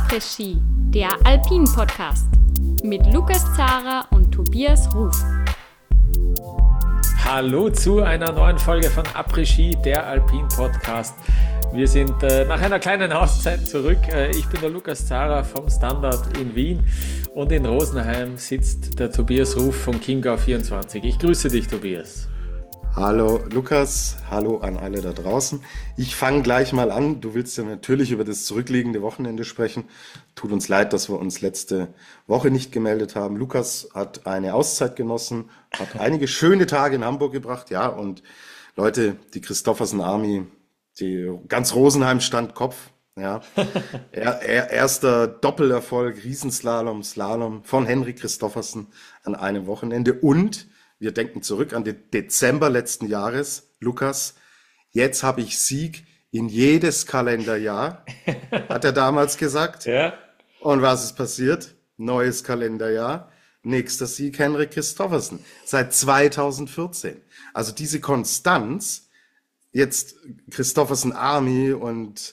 Après-Ski, der Alpin-Podcast mit Lukas Zara und Tobias Ruf. Hallo zu einer neuen Folge von Après-Ski, der Alpin-Podcast. Wir sind nach einer kleinen Auszeit zurück. Ich bin der Lukas Zara vom Standard in Wien und in Rosenheim sitzt der Tobias Ruf von Chiemgau24. Ich grüße dich, Tobias. Hallo Lukas, hallo an alle da draußen. Ich fange gleich mal an. Du willst ja natürlich über das zurückliegende Wochenende sprechen. Tut uns leid, dass wir uns letzte Woche nicht gemeldet haben. Lukas hat eine Auszeit genossen, hat einige schöne Tage in Hamburg gebracht. Ja, und Leute, die Christoffersen Army, die ganz Rosenheim stand Kopf. Ja, erster Doppelerfolg, Riesenslalom, Slalom von Henrik Christoffersen an einem Wochenende. Und wir denken zurück an den Dezember letzten Jahres. Lukas, jetzt habe ich Sieg in jedes Kalenderjahr, hat er damals gesagt. Ja. Und was ist passiert? Neues Kalenderjahr, nächster Sieg Henrik Christoffersen seit 2014. Also diese Konstanz, jetzt Christoffersen Army und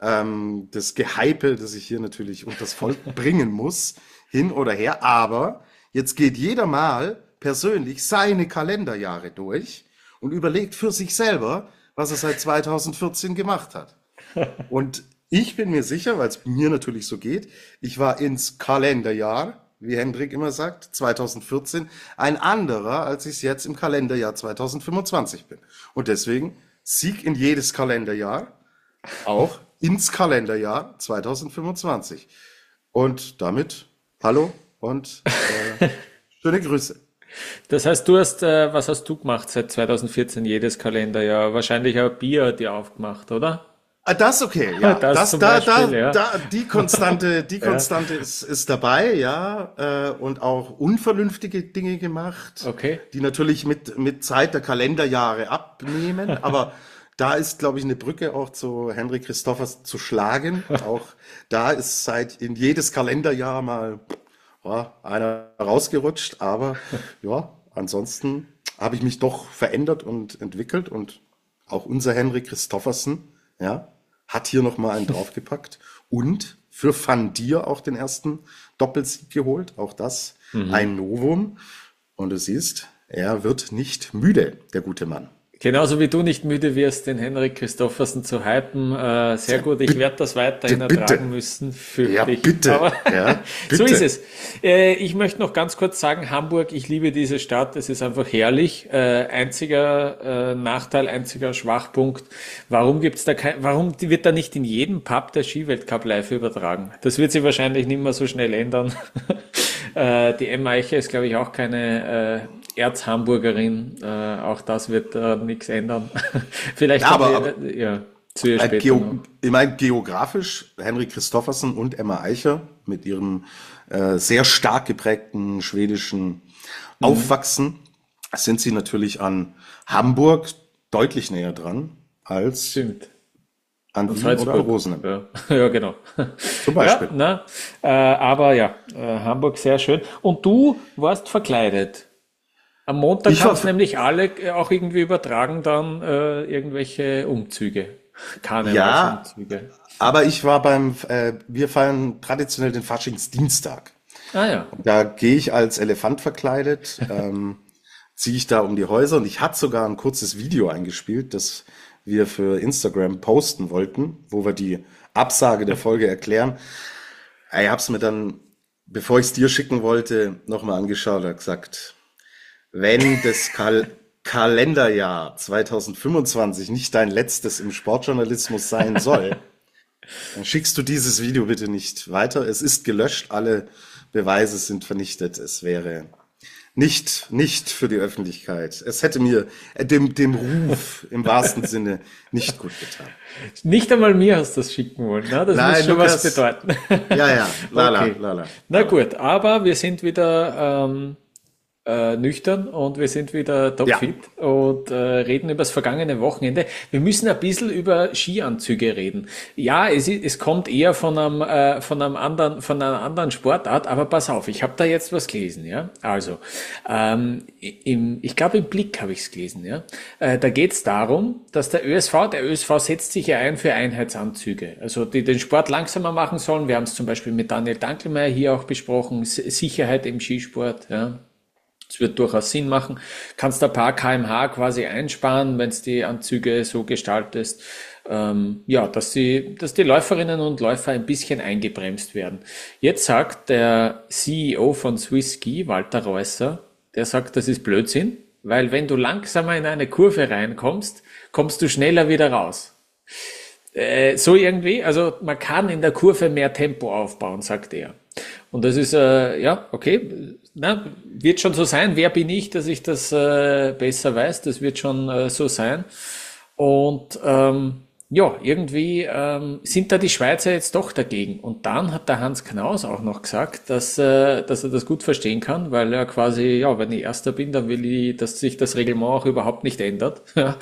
das Gehype, das ich hier natürlich unters Volk bringen muss, hin oder her. Aber jetzt geht jeder mal persönlich seine Kalenderjahre durch und überlegt für sich selber, was er seit 2014 gemacht hat. Und ich bin mir sicher, weil es mir natürlich so geht, ich war ins Kalenderjahr, wie Hendrik immer sagt, 2014, ein anderer, als ich es jetzt im Kalenderjahr 2025 bin. Und deswegen Sieg in jedes Kalenderjahr, auch ins Kalenderjahr 2025. Und damit hallo und schöne Grüße. Das heißt, was hast du gemacht seit 2014, jedes Kalenderjahr? Wahrscheinlich ein Bier dir aufgemacht, oder? Das okay, ja. Ja. Die Konstante ist dabei, ja. Und auch unvernünftige Dinge gemacht, Okay. die natürlich mit Zeit der Kalenderjahre abnehmen. Aber da ist, glaube ich, eine Brücke auch zu Henrik Christoffers zu schlagen. Auch da ist in jedes Kalenderjahr mal einer rausgerutscht, aber ja, ansonsten habe ich mich doch verändert und entwickelt und auch unser Henrik Christoffersen, ja, hat hier nochmal einen draufgepackt und für Van Dier auch den ersten Doppelsieg geholt, auch das ein Novum und du siehst, er wird nicht müde, der gute Mann. Genauso wie du nicht müde wirst, den Henrik Christoffersen zu hypen. Sehr gut, ich werde das weiterhin ertragen müssen, fürchte ich. Bitte. Aber Ja, bitte. so ist es. Ich möchte noch ganz kurz sagen, Hamburg, ich liebe diese Stadt, es ist einfach herrlich. Einziger Nachteil, einziger Schwachpunkt, warum wird da nicht in jedem Pub der Skiweltcup live übertragen? Das wird sich wahrscheinlich nicht mehr so schnell ändern. Die Emma Eicher ist, glaube ich, auch keine Erzhamburgerin. Auch das wird nichts ändern. Vielleicht zu ihr später noch. Ich meine, geografisch, Henrik Christoffersen und Emma Eicher mit ihrem sehr stark geprägten schwedischen Aufwachsen sind sie natürlich an Hamburg deutlich näher dran als Stimmt. an Wien oder an Rosenheim. Ja, genau. Zum Beispiel. Aber Hamburg sehr schön. Und du warst verkleidet. Am Montag haben es nämlich alle auch irgendwie übertragen, dann irgendwelche Umzüge. Karnevalsumzüge. Aber ich war wir feiern traditionell den Faschingsdienstag. Ah ja. Da gehe ich als Elefant verkleidet, ziehe ich da um die Häuser und ich hatte sogar ein kurzes Video eingespielt, das wir für Instagram posten wollten, wo wir die Absage der Folge erklären. Ich habe es mir dann, bevor ich es dir schicken wollte, nochmal angeschaut und gesagt, wenn das Kalenderjahr 2025 nicht dein letztes im Sportjournalismus sein soll, dann schickst du dieses Video bitte nicht weiter. Es ist gelöscht, alle Beweise sind vernichtet. Es wäre nicht für die Öffentlichkeit. Es hätte mir dem Ruf im wahrsten Sinne nicht gut getan. Nicht einmal mir hast du das schicken wollen, ne? Das muss schon Lukas, was bedeuten. Ja, Okay. lala. Na gut, aber wir sind wieder nüchtern und wir sind wieder Ja, topfit und reden über das vergangene Wochenende. Wir müssen ein bisschen über Skianzüge reden. Ja, es kommt eher von einer anderen Sportart, aber pass auf, ich habe da jetzt was gelesen, ja. Also, ich glaube im Blick habe ich es gelesen, ja. Da geht es darum, dass der ÖSV setzt sich ja ein für Einheitsanzüge, also die den Sport langsamer machen sollen. Wir haben es zum Beispiel mit Daniel Dankelmeier hier auch besprochen, Sicherheit im Skisport, ja. Es wird durchaus Sinn machen. Kannst ein paar kmh quasi einsparen, wenn es die Anzüge so gestaltest, ja, dass die Läuferinnen und Läufer ein bisschen eingebremst werden. Jetzt sagt der CEO von Swiss Ski, Walter Reusser, der sagt, das ist Blödsinn, weil wenn du langsamer in eine Kurve reinkommst, kommst du schneller wieder raus. So irgendwie, also man kann in der Kurve mehr Tempo aufbauen, sagt er. Und das ist, ja, okay, na, wird schon so sein. Wer bin ich, dass ich das besser weiß? Das wird schon so sein. Und ja, irgendwie sind da die Schweizer jetzt doch dagegen. Und dann hat der Hans Knaus auch noch gesagt, dass er das gut verstehen kann, weil er quasi, ja, wenn ich Erster bin, dann will ich, dass sich das Reglement auch überhaupt nicht ändert. Ja,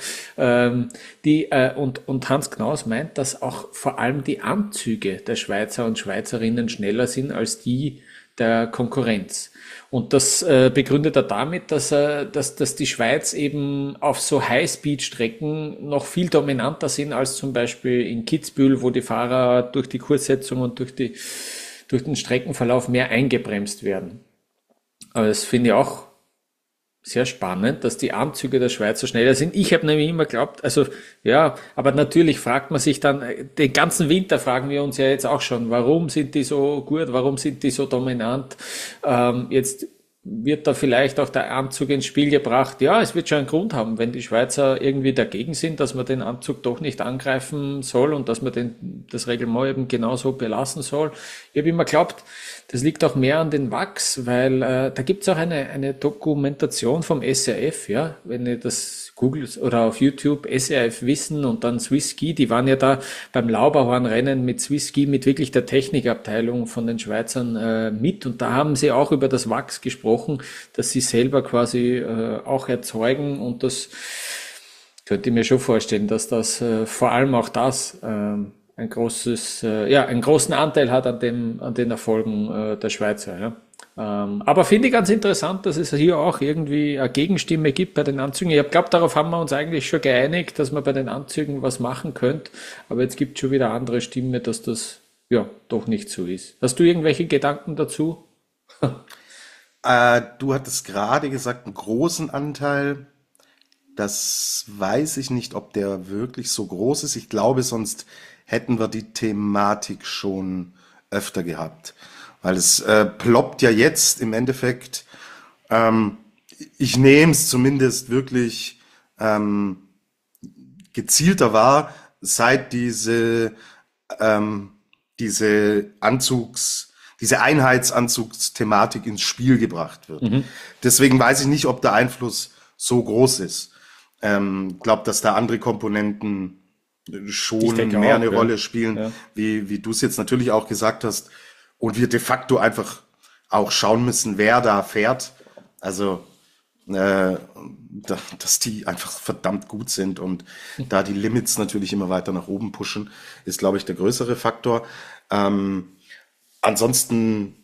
und Hans Knaus meint, dass auch vor allem die Anzüge der Schweizer und Schweizerinnen schneller sind als die der Konkurrenz. Und das begründet er damit, dass die Schweiz eben auf so High-Speed-Strecken noch viel dominanter sind als zum Beispiel in Kitzbühel, wo die Fahrer durch die Kurssetzung und durch den Streckenverlauf mehr eingebremst werden. Aber das finde ich auch sehr spannend, dass die Anzüge der Schweizer schneller sind. Ich habe nämlich immer geglaubt, also ja, aber natürlich fragt man sich dann, den ganzen Winter fragen wir uns ja jetzt auch schon, warum sind die so gut, warum sind die so dominant? Jetzt wird da vielleicht auch der Anzug ins Spiel gebracht. Ja, es wird schon einen Grund haben, wenn die Schweizer irgendwie dagegen sind, dass man den Anzug doch nicht angreifen soll und dass man das Reglement eben genauso belassen soll. Ich habe immer geglaubt, das liegt auch mehr an den Wachs, weil da gibt's auch eine Dokumentation vom SRF, ja, wenn ihr das googelt oder auf YouTube, SRF Wissen und dann Swiss Ski, die waren ja da beim Lauberhornrennen mit Swiss Ski, mit wirklich der Technikabteilung von den Schweizern mit und da haben sie auch über das Wachs gesprochen, dass sie selber quasi auch erzeugen und das könnte ich mir schon vorstellen, dass das vor allem auch das ein einen großen Anteil hat an den Erfolgen der Schweizer. Ja. Aber finde ich ganz interessant, dass es hier auch irgendwie eine Gegenstimme gibt bei den Anzügen. Ich glaube, darauf haben wir uns eigentlich schon geeinigt, dass man bei den Anzügen was machen könnte. Aber jetzt gibt es schon wieder andere Stimmen, dass das ja doch nicht so ist. Hast du irgendwelche Gedanken dazu? Du hattest gerade gesagt, einen großen Anteil. Das weiß ich nicht, ob der wirklich so groß ist. Ich glaube, sonst hätten wir die Thematik schon öfter gehabt. Weil es ploppt ja jetzt im Endeffekt, ich nehme es zumindest wirklich gezielter wahr, seit diese Einheitsanzugsthematik ins Spiel gebracht wird. Deswegen weiß ich nicht, ob der Einfluss so groß ist. Glaube, dass da andere Komponenten schon mehr eine Rolle spielen, Ja. wie du es jetzt natürlich auch gesagt hast. Und wir de facto einfach auch schauen müssen, wer da fährt. Also, dass die einfach verdammt gut sind und da die Limits natürlich immer weiter nach oben pushen, ist, glaube ich, der größere Faktor. Ansonsten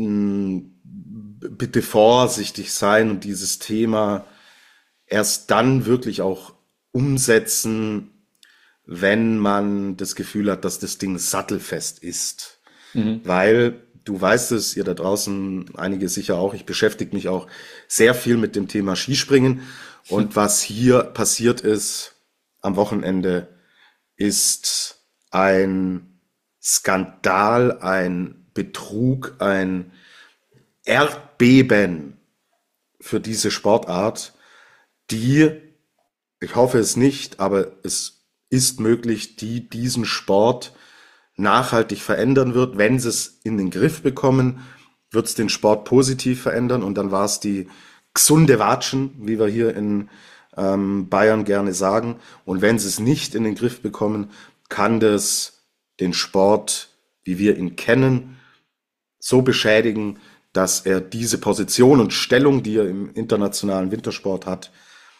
bitte vorsichtig sein und dieses Thema erst dann wirklich auch umsetzen, wenn man das Gefühl hat, dass das Ding sattelfest ist. Weil du weißt es, ihr da draußen, einige sicher auch, ich beschäftige mich auch sehr viel mit dem Thema Skispringen. Und was hier passiert ist am Wochenende, ist ein Skandal, ein Betrug, ein Erdbeben für diese Sportart, die, ich hoffe es nicht, aber es ist möglich, die diesen Sport nachhaltig verändern wird. Wenn sie es in den Griff bekommen, wird es den Sport positiv verändern und dann war es die gesunde Watschen, wie wir hier in Bayern gerne sagen. Und wenn sie es nicht in den Griff bekommen, kann das den Sport, wie wir ihn kennen, so beschädigen, dass er diese Position und Stellung, die er im internationalen Wintersport hat,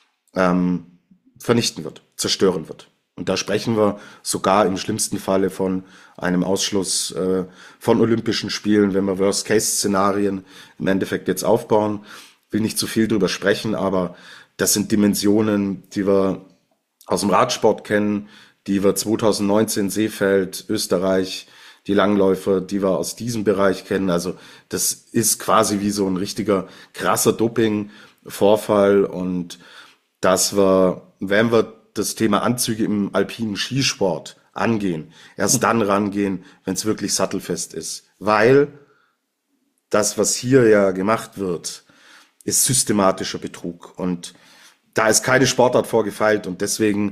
vernichten wird, zerstören wird. Und da sprechen wir sogar im schlimmsten Falle von einem Ausschluss von Olympischen Spielen, wenn wir Worst-Case-Szenarien im Endeffekt jetzt aufbauen. Will nicht zu viel drüber sprechen, aber das sind Dimensionen, die wir aus dem Radsport kennen, die wir 2019 Seefeld, Österreich, die Langläufer, die wir aus diesem Bereich kennen. Also das ist quasi wie so ein richtiger krasser Doping-Vorfall, und dass wir, wenn wir das Thema Anzüge im alpinen Skisport angehen, erst dann rangehen, wenn es wirklich sattelfest ist. Weil das, was hier ja gemacht wird, ist systematischer Betrug. Und da ist keine Sportart vorgefeilt, und deswegen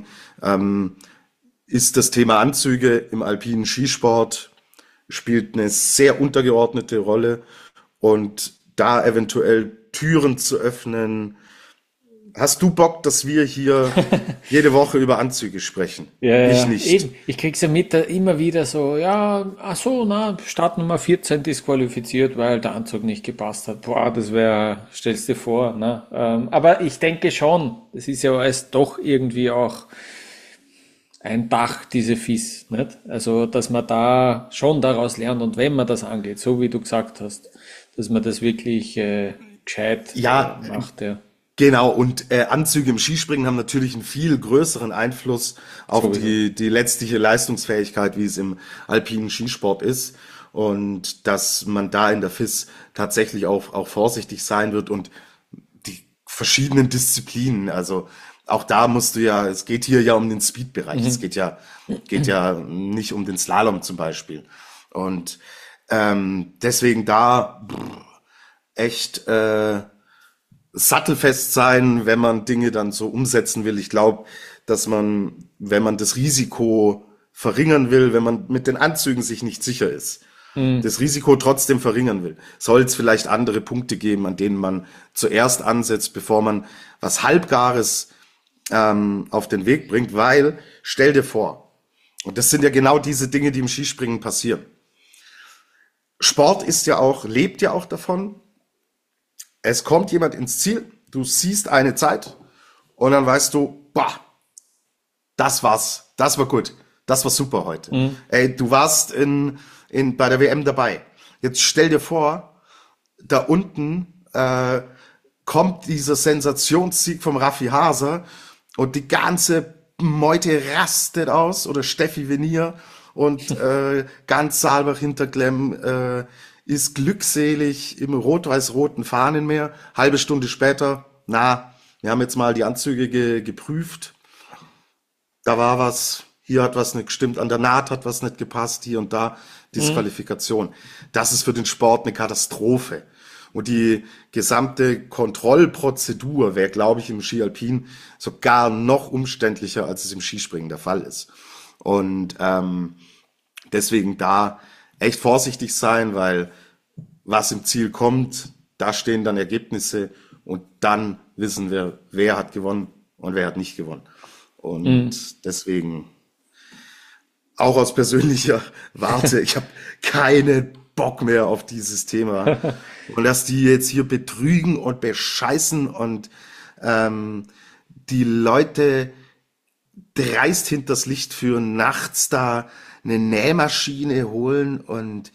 ist das Thema Anzüge im alpinen Skisport spielt eine sehr untergeordnete Rolle, und da eventuell Türen zu öffnen. Hast du Bock, dass wir hier jede Woche über Anzüge sprechen? Ja, Ich nicht. eben. Ich krieg's ja mit, immer wieder so, ja, ach so, Startnummer 14 disqualifiziert, weil der Anzug nicht gepasst hat. Boah, das wäre, stell's dir vor, ne? Aber ich denke schon, das ist ja alles doch irgendwie auch ein Dach, diese FIS, nicht? Also, dass man da schon daraus lernt, und wenn man das angeht, so wie du gesagt hast, dass man das wirklich gescheit Ja, macht, ja. genau. Und Anzüge im Skispringen haben natürlich einen viel größeren Einfluss auf Sowieso. die letztliche Leistungsfähigkeit, wie es im alpinen Skisport ist. Und dass man da in der FIS tatsächlich auch vorsichtig sein wird, und die verschiedenen Disziplinen, also auch da musst du ja, es geht hier ja um den Speed-Bereich, es geht ja nicht um den Slalom zum Beispiel. Und deswegen da echt sattelfest sein, wenn man Dinge dann so umsetzen will. Ich glaube, dass man, wenn man das Risiko verringern will, wenn man mit den Anzügen sich nicht sicher ist, das Risiko trotzdem verringern will, soll es vielleicht andere Punkte geben, an denen man zuerst ansetzt, bevor man was Halbgares auf den Weg bringt, weil, stell dir vor, und das sind ja genau diese Dinge, die im Skispringen passieren. Sport lebt ja auch davon. Es kommt jemand ins Ziel, du siehst eine Zeit, und dann weißt du, boah, das war's, das war gut, das war super heute. Ey, du warst bei der WM dabei. Jetzt stell dir vor, da unten kommt dieser Sensationssieg vom Raffi Haser, und die ganze Meute rastet aus, oder Steffi Venier, und ganz Saalbach-Hinterklemm ist glückselig im rot-weiß-roten Fahnenmeer. Halbe Stunde später, wir haben jetzt mal die Anzüge geprüft. Da war was, hier hat was nicht gestimmt, an der Naht hat was nicht gepasst, hier und da Disqualifikation. Das ist für den Sport eine Katastrophe. Und die gesamte Kontrollprozedur wäre, glaube ich, im Ski Alpin sogar noch umständlicher, als es im Skispringen der Fall ist. Und deswegen da echt vorsichtig sein, weil was im Ziel kommt, da stehen dann Ergebnisse, und dann wissen wir, wer hat gewonnen und wer hat nicht gewonnen. Und deswegen auch aus persönlicher Warte, ich habe keinen Bock mehr auf dieses Thema. Und dass die jetzt hier betrügen und bescheißen und die Leute dreist hinters Licht führen, nachts da eine Nähmaschine holen und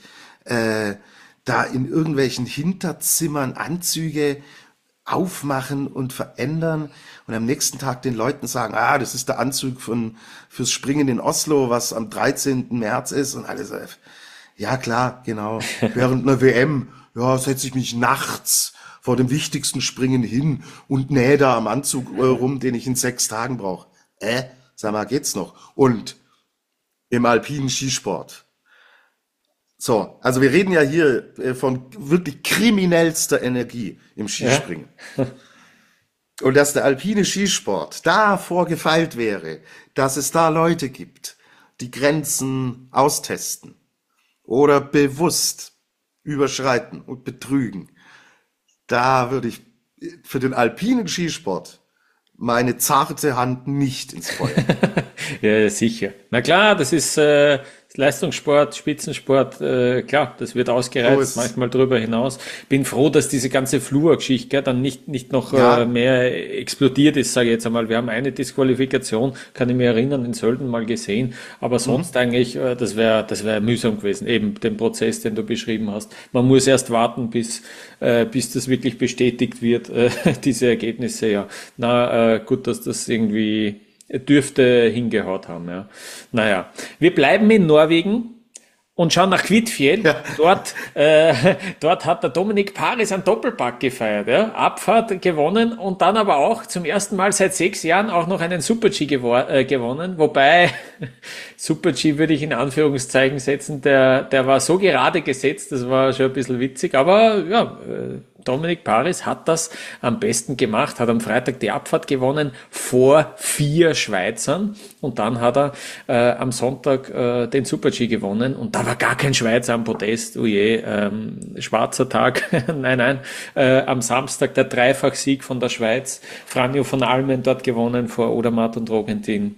da in irgendwelchen Hinterzimmern Anzüge aufmachen und verändern und am nächsten Tag den Leuten sagen, das ist der Anzug fürs Springen in Oslo, was am 13. März ist, und alles. Ja, klar, genau. Während einer WM, setze ich mich nachts vor dem wichtigsten Springen hin und nähe da am Anzug rum, den ich in 6 Tagen brauche. Sag mal, geht's noch? Und im alpinen Skisport. So, also wir reden ja hier von wirklich kriminellster Energie im Skispringen. Ja. Und dass der alpine Skisport da vorgefeilt wäre, dass es da Leute gibt, die Grenzen austesten oder bewusst überschreiten und betrügen, da würde ich für den alpinen Skisport meine zarte Hand nicht ins Feuer. Ja, sicher. Na klar, das ist Leistungssport, Spitzensport, klar, das wird ausgereizt, manchmal drüber hinaus. Bin froh, dass diese ganze Fluor-Geschichte dann nicht noch mehr explodiert ist, sage ich jetzt einmal. Wir haben eine Disqualifikation, kann ich mich erinnern, in Sölden mal gesehen, aber sonst eigentlich, das wäre mühsam gewesen, eben den Prozess, den du beschrieben hast. Man muss erst warten, bis das wirklich bestätigt wird, diese Ergebnisse, ja. Gut, dass das irgendwie dürfte hingehaut haben, ja. Naja, wir bleiben in Norwegen und schauen nach Kvitfjell. Ja. Dort hat der Dominik Paris einen Doppelpack gefeiert, ja. Abfahrt gewonnen und dann aber auch zum ersten Mal seit 6 Jahren auch noch einen Super-G gewonnen, wobei Super-G würde ich in Anführungszeichen setzen, der war so gerade gesetzt, das war schon ein bisschen witzig, aber ja, Dominik Paris hat das am besten gemacht, hat am Freitag die Abfahrt gewonnen vor 4 Schweizern und dann hat er am Sonntag den Super-G gewonnen und da war gar kein Schweizer am Podest, oh je, schwarzer Tag, nein, am Samstag der Dreifachsieg von der Schweiz, Franjo von Almen dort gewonnen vor Odermatt und Rogentin.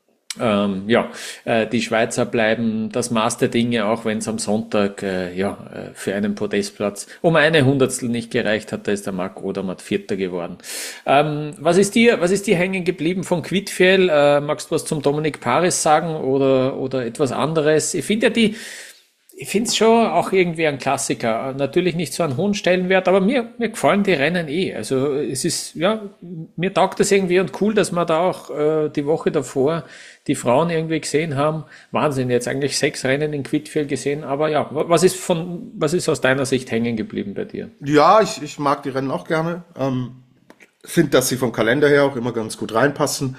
Die Schweizer bleiben das Maß der Dinge, auch wenn es am Sonntag für einen Podestplatz um eine Hundertstel nicht gereicht hat, da ist der Marc Odermatt Vierter geworden. Was ist dir hängen geblieben von Kvitfjell? Magst du was zum Dominik Paris sagen oder etwas anderes? Ich finde es schon auch irgendwie ein Klassiker. Natürlich nicht so einen hohen Stellenwert, aber mir gefallen die Rennen eh. Also es ist, mir taugt das irgendwie und cool, dass wir da auch die Woche davor die Frauen irgendwie gesehen haben. Wahnsinn, jetzt eigentlich 6 Rennen in Kvitfjell gesehen, aber ja, was ist aus deiner Sicht hängen geblieben bei dir? Ja, ich mag die Rennen auch gerne. Finde, dass sie vom Kalender her auch immer ganz gut reinpassen.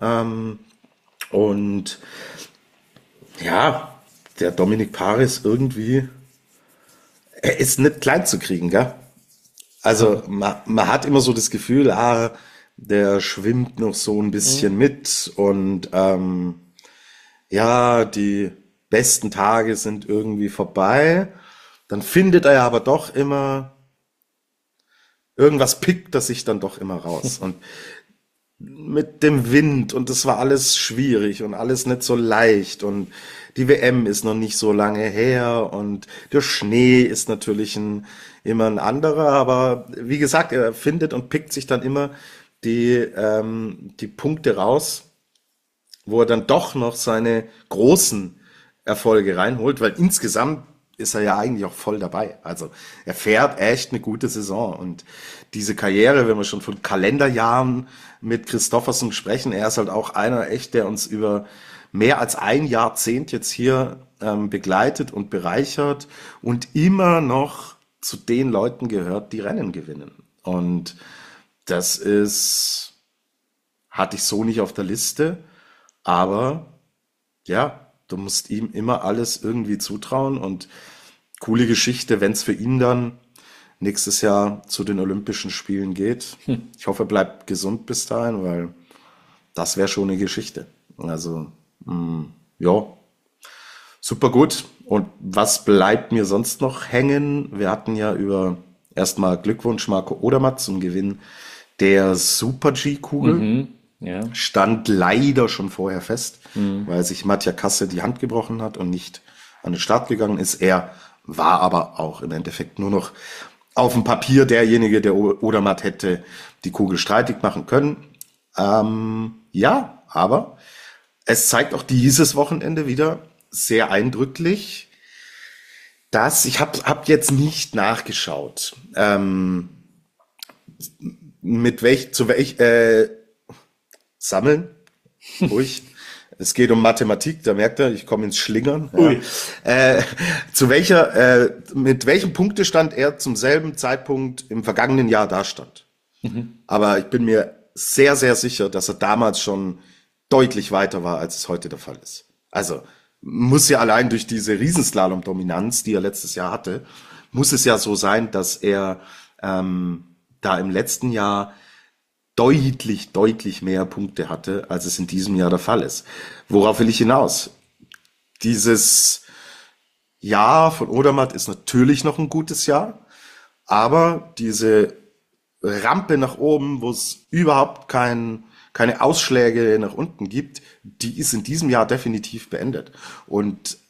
Und ja, der Dominik Paris irgendwie, er ist nicht klein zu kriegen, gell? Also man hat immer so das Gefühl, der schwimmt noch so ein bisschen mit und die besten Tage sind irgendwie vorbei. Dann findet er aber doch immer, irgendwas pickt er sich dann doch immer raus. Und mit dem Wind und das war alles schwierig und alles nicht so leicht und die WM ist noch nicht so lange her und der Schnee ist natürlich immer ein anderer, aber wie gesagt, er findet und pickt sich dann immer die Punkte raus, wo er dann doch noch seine großen Erfolge reinholt, weil insgesamt ist er ja eigentlich auch voll dabei. Also er fährt echt eine gute Saison und diese Karriere, wenn wir schon von Kalenderjahren mit Kristoffersen sprechen, er ist halt auch einer echt, der uns über mehr als ein Jahrzehnt jetzt hier begleitet und bereichert und immer noch zu den Leuten gehört, die Rennen gewinnen. Und das hatte ich so nicht auf der Liste, aber ja, du musst ihm immer alles irgendwie zutrauen und coole Geschichte, wenn es für ihn dann nächstes Jahr zu den Olympischen Spielen geht. Ich hoffe, er bleibt gesund bis dahin, weil das wäre schon eine Geschichte. Also, super gut. Und was bleibt mir sonst noch hängen? Wir hatten ja erstmal Glückwunsch Marco Odermatt zum Gewinn der Super-G-Kugel. Stand leider schon vorher fest, weil sich Mattia Kasse die Hand gebrochen hat und nicht an den Start gegangen ist. Er war aber auch im Endeffekt nur noch auf dem Papier derjenige, der Odermatt hätte die Kugel streitig machen können. Aber es zeigt auch dieses Wochenende wieder sehr eindrücklich, dass ich hab jetzt nicht nachgeschaut, sammeln, ruhig. Es geht um Mathematik, da merkt er, ich komme ins Schlingern. Ja. Mit welchem Punktestand er zum selben Zeitpunkt im vergangenen Jahr dastand. Aber ich bin mir sehr, sehr sicher, dass er damals schon deutlich weiter war, als es heute der Fall ist. Also muss ja allein durch diese Riesenslalom-Dominanz, die er letztes Jahr hatte, muss es ja so sein, dass er da im letzten Jahr deutlich mehr Punkte hatte, als es in diesem Jahr der Fall ist. Worauf will ich hinaus? Dieses Jahr von Odermatt ist natürlich noch ein gutes Jahr, aber diese Rampe nach oben, wo es überhaupt keine Ausschläge nach unten gibt, die ist in diesem Jahr definitiv beendet. Und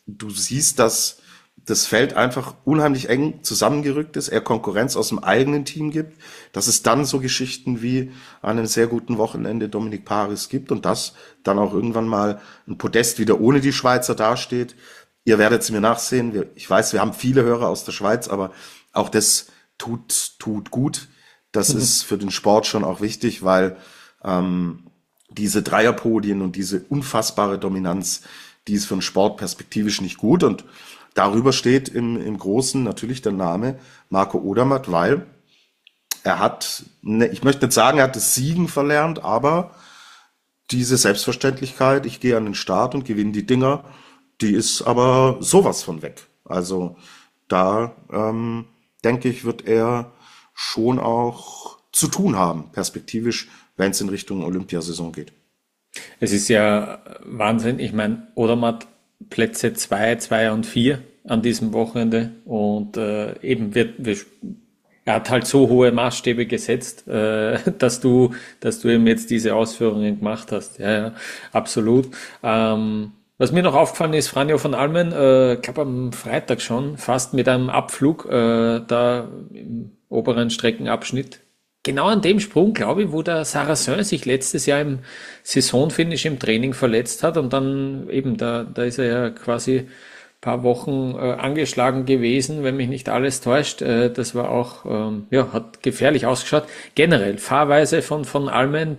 du siehst, dass das Feld einfach unheimlich eng zusammengerückt ist, er Konkurrenz aus dem eigenen Team gibt, dass es dann so Geschichten wie an einem sehr guten Wochenende Dominik Paris gibt und dass dann auch irgendwann mal ein Podest wieder ohne die Schweizer dasteht. Ihr werdet es mir nachsehen. Ich weiß, wir haben viele Hörer aus der Schweiz, aber auch das tut gut. Das ist für den Sport schon auch wichtig, weil diese Dreierpodien und diese unfassbare Dominanz, die ist für den Sport perspektivisch nicht gut. Und darüber steht im Großen natürlich der Name Marco Odermatt, weil er hat, ich möchte nicht sagen, er hat das Siegen verlernt, aber diese Selbstverständlichkeit, ich gehe an den Start und gewinne die Dinger, die ist aber sowas von weg. Also da denke ich, wird er schon auch zu tun haben, perspektivisch, wenn es in Richtung Olympiasaison geht. Es ist ja Wahnsinn. Ich meine, Odermatt Plätze 2, 2 und 4 an diesem Wochenende und eben er hat halt so hohe Maßstäbe gesetzt, dass du eben jetzt diese Ausführungen gemacht hast. Ja, ja, absolut. Was mir noch aufgefallen ist, Franjo van Almen, ich glaube am Freitag schon, fast mit einem Abflug da im oberen Streckenabschnitt. Genau an dem Sprung, glaube ich, wo der Sarrazin sich letztes Jahr im Saisonfinish im Training verletzt hat und dann eben, da ist er ja quasi ein paar Wochen angeschlagen gewesen, wenn mich nicht alles täuscht. Das war auch, hat gefährlich ausgeschaut. Generell, Fahrweise von Almen,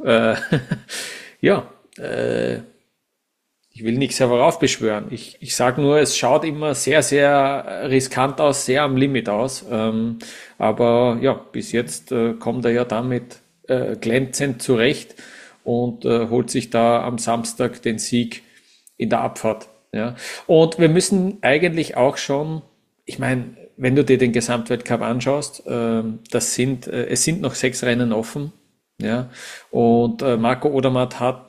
ich will nichts heraufbeschwören. Ich sage nur, es schaut immer sehr, sehr riskant aus, sehr am Limit aus. Aber ja, bis jetzt kommt er ja damit glänzend zurecht und holt sich da am Samstag den Sieg in der Abfahrt. Ja. Und wir müssen eigentlich auch schon, ich meine, wenn du dir den Gesamtweltcup anschaust, es sind noch 6 Rennen offen. Ja, und Marco Odermatt hat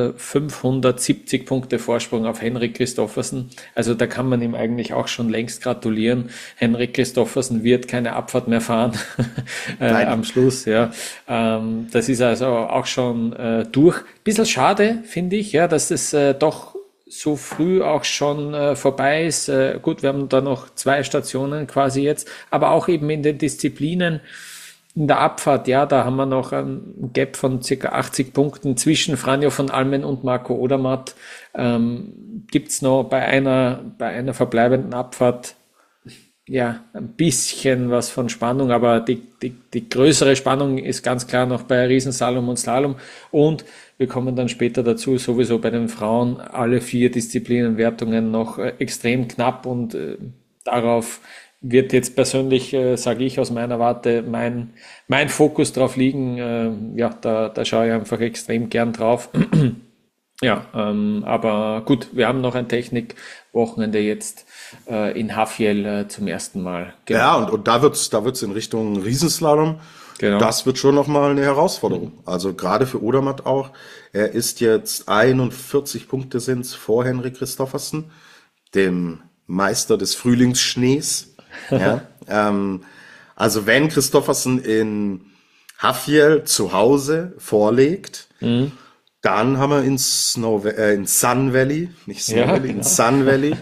570 Punkte Vorsprung auf Henrik Kristoffersen. Also da kann man ihm eigentlich auch schon längst gratulieren. Henrik Kristoffersen wird keine Abfahrt mehr fahren am Schluss. Ja, das ist also auch schon durch. Bisschen schade, finde ich, ja, dass es doch so früh auch schon vorbei ist. Gut, wir haben da noch 2 Stationen quasi jetzt, aber auch eben in den Disziplinen. In der Abfahrt, ja, da haben wir noch ein Gap von circa 80 Punkten zwischen Franjo van Almen und Marco Odermatt. Gibt's noch bei einer verbleibenden Abfahrt, ja, ein bisschen was von Spannung, aber die größere Spannung ist ganz klar noch bei Riesenslalom und Slalom. Und wir kommen dann später dazu, sowieso bei den Frauen, alle 4 Disziplinenwertungen noch extrem knapp und darauf wird jetzt persönlich, sage ich aus meiner Warte, mein Fokus drauf liegen. Da schaue ich einfach extrem gern drauf. Ja, aber gut, wir haben noch ein Technikwochenende jetzt in Hafjell zum ersten Mal. Genau. Ja, und da wird's in Richtung Riesenslalom. Genau. Das wird schon nochmal eine Herausforderung. Also gerade für Odermatt auch. Er ist jetzt 41 Punkte sind's vor Henrik Kristoffersen, dem Meister des Frühlingsschnees. Ja, also wenn Kristoffersen in Hafjell zu Hause vorlegt, dann haben wir in Sun Valley, nicht Snow Valley, in Sun Valley,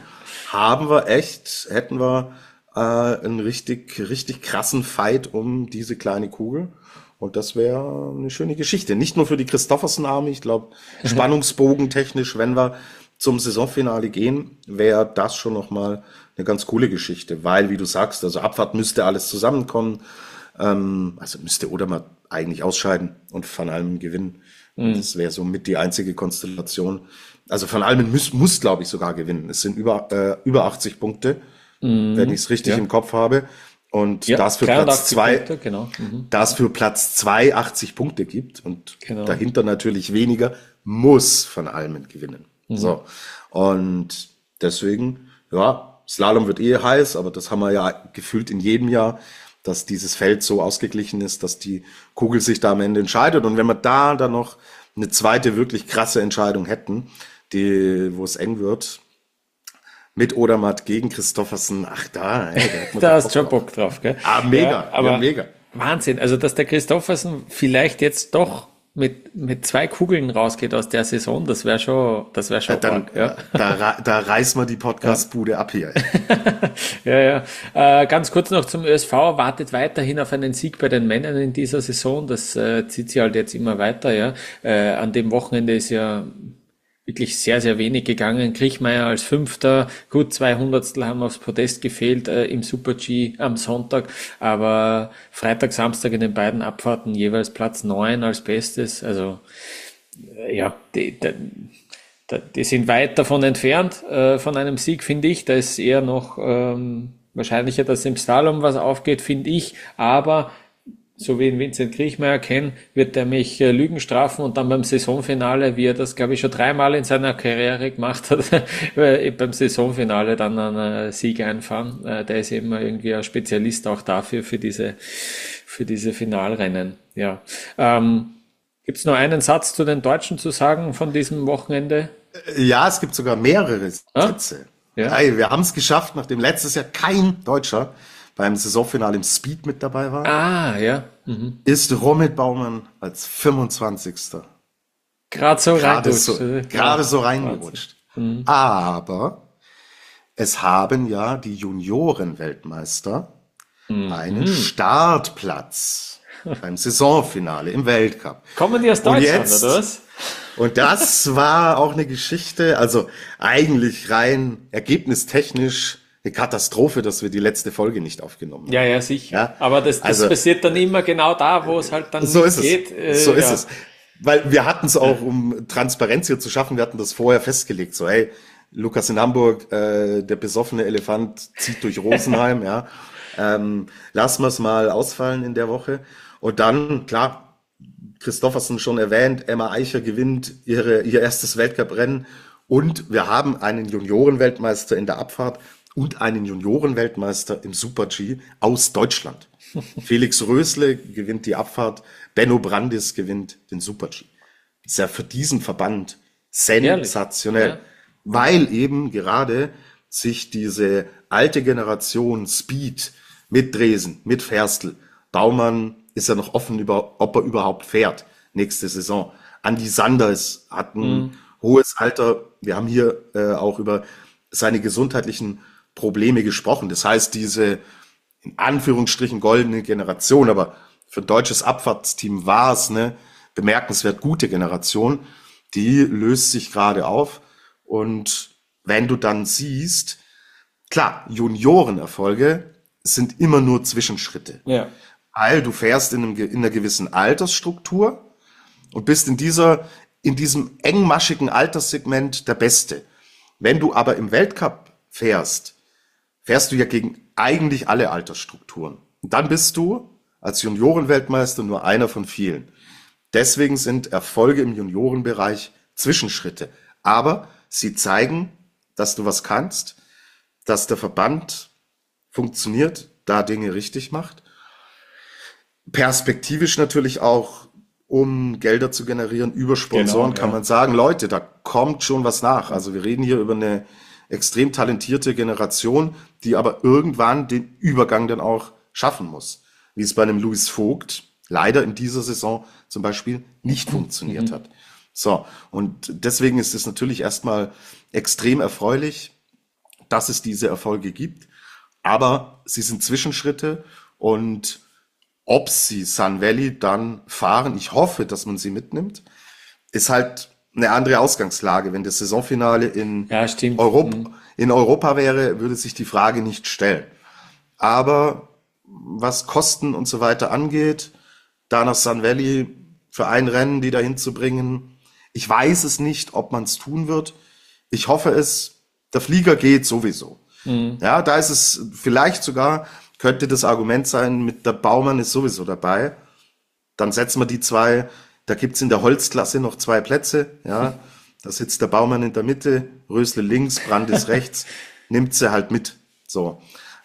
hätten wir einen richtig krassen Fight um diese kleine Kugel. Und das wäre eine schöne Geschichte. Nicht nur für die Kristoffersen-Army, ich glaube, spannungsbogentechnisch, wenn wir zum Saisonfinale gehen, wäre das schon nochmal eine ganz coole Geschichte, weil, wie du sagst, also Abfahrt müsste alles zusammenkommen, also müsste Odermatt eigentlich ausscheiden und Van Almen gewinnen. Und das wäre somit die einzige Konstellation. Also Van Almen muss glaube ich, sogar gewinnen. Es sind über 80 Punkte, wenn ich es richtig im Kopf habe. Und das für Platz 2, genau. Das für Platz 2 80 Punkte gibt und dahinter natürlich weniger, muss Van Almen gewinnen. So. Und deswegen, ja, Slalom wird heiß, aber das haben wir ja gefühlt in jedem Jahr, dass dieses Feld so ausgeglichen ist, dass die Kugel sich da am Ende entscheidet. Und wenn wir da dann noch eine zweite wirklich krasse Entscheidung hätten, wo es eng wird, mit Odermatt gegen Kristoffersen, da hast du schon Bock drauf, gell? Mega, ja, aber mega. Wahnsinn, also dass der Kristoffersen vielleicht jetzt doch mit 2 Kugeln rausgeht aus der Saison, das wäre schon Dann, arg, ja. da reißen wir die Podcast-Bude ab hier. Ja, ja. Ganz kurz noch zum ÖSV, wartet weiterhin auf einen Sieg bei den Männern in dieser Saison, das zieht sich halt jetzt immer weiter, ja. An dem Wochenende ist ja wirklich sehr, sehr wenig gegangen. Kriechmeier als Fünfter, gut 200 haben aufs Podest gefehlt im Super-G am Sonntag, aber Freitag, Samstag in den beiden Abfahrten jeweils Platz 9 als Bestes. Also ja, die sind weit davon entfernt von einem Sieg, finde ich. Da ist eher noch wahrscheinlicher, dass im Slalom was aufgeht, finde ich, aber so wie ihn Vincent Kriechmeier kenne, wird er mich Lügen strafen und dann beim Saisonfinale, wie er das, glaube ich, schon 3-mal in seiner Karriere gemacht hat, beim Saisonfinale dann einen Sieg einfahren. Der ist eben irgendwie ein Spezialist auch dafür, für diese Finalrennen. Ja. Gibt's noch einen Satz zu den Deutschen zu sagen von diesem Wochenende? Ja, es gibt sogar mehrere Sätze. Ja. Hey, wir haben es geschafft, nachdem letztes Jahr kein Deutscher beim Saisonfinale im Speed mit dabei war, Ja. ist Romit Baumann als 25. Gerade so Gerade so reingerutscht. Aber es haben ja die Junioren-Weltmeister einen Startplatz beim Saisonfinale im Weltcup. Kommen die aus Deutschland, oder was? Und das war auch eine Geschichte, also eigentlich rein ergebnistechnisch eine Katastrophe, dass wir die letzte Folge nicht aufgenommen haben. Ja, sicher. Ja, aber das also, passiert dann immer genau da, wo es halt dann so nicht ist es. geht. So ist es. Weil wir hatten es auch, um Transparenz hier zu schaffen, wir hatten das vorher festgelegt. So, hey, Lukas in Hamburg, der besoffene Elefant zieht durch Rosenheim, ja. Lassen wir es mal ausfallen in der Woche. Und dann, klar, Christoffersen schon erwähnt, Emma Eicher gewinnt ihr erstes Weltcuprennen und wir haben einen Juniorenweltmeister in der Abfahrt und einen Juniorenweltmeister im Super-G aus Deutschland. Felix Rösle gewinnt die Abfahrt, Benno Brandis gewinnt den Super-G. Ist ja für diesen Verband sensationell, ja. Weil eben gerade sich diese alte Generation Speed mit Dresen, mit Ferstl, Baumann ist ja noch offen, ob er überhaupt fährt nächste Saison. Andi Sanders hat ein hohes Alter. Wir haben hier auch über seine gesundheitlichen Probleme gesprochen. Das heißt, diese in Anführungsstrichen goldene Generation, aber für ein deutsches Abfahrtsteam war es eine bemerkenswert gute Generation, die löst sich gerade auf. Und wenn du dann siehst, klar, Juniorenerfolge sind immer nur Zwischenschritte. Ja. Weil du fährst in einer gewissen Altersstruktur und bist in diesem engmaschigen Alterssegment der Beste. Wenn du aber im Weltcup fährst du ja gegen eigentlich alle Altersstrukturen. Und dann bist du als Juniorenweltmeister nur einer von vielen. Deswegen sind Erfolge im Juniorenbereich Zwischenschritte. Aber sie zeigen, dass du was kannst, dass der Verband funktioniert, da Dinge richtig macht. Perspektivisch natürlich auch, um Gelder zu generieren über Sponsoren, kann man sagen, Leute, da kommt schon was nach. Also wir reden hier über eine extrem talentierte Generation, die aber irgendwann den Übergang dann auch schaffen muss. Wie es bei einem Louis Vogt leider in dieser Saison zum Beispiel nicht funktioniert hat. So, und deswegen ist es natürlich erstmal extrem erfreulich, dass es diese Erfolge gibt, aber sie sind Zwischenschritte und ob sie Sun Valley dann fahren, ich hoffe, dass man sie mitnimmt, ist halt eine andere Ausgangslage. Wenn das Saisonfinale in Europa wäre, würde sich die Frage nicht stellen. Aber was Kosten und so weiter angeht, da nach Sun Valley für ein Rennen die dahin zu bringen, ich weiß es nicht, ob man es tun wird. Ich hoffe es, der Flieger geht sowieso. Ja, da ist es vielleicht sogar, könnte das Argument sein, mit der Baumann ist sowieso dabei. Dann setzen wir die zwei, da gibt's in der Holzklasse noch 2 Plätze. Ja, da sitzt der Baumann in der Mitte, Rösle links, Brandis rechts, nimmt sie halt mit. So,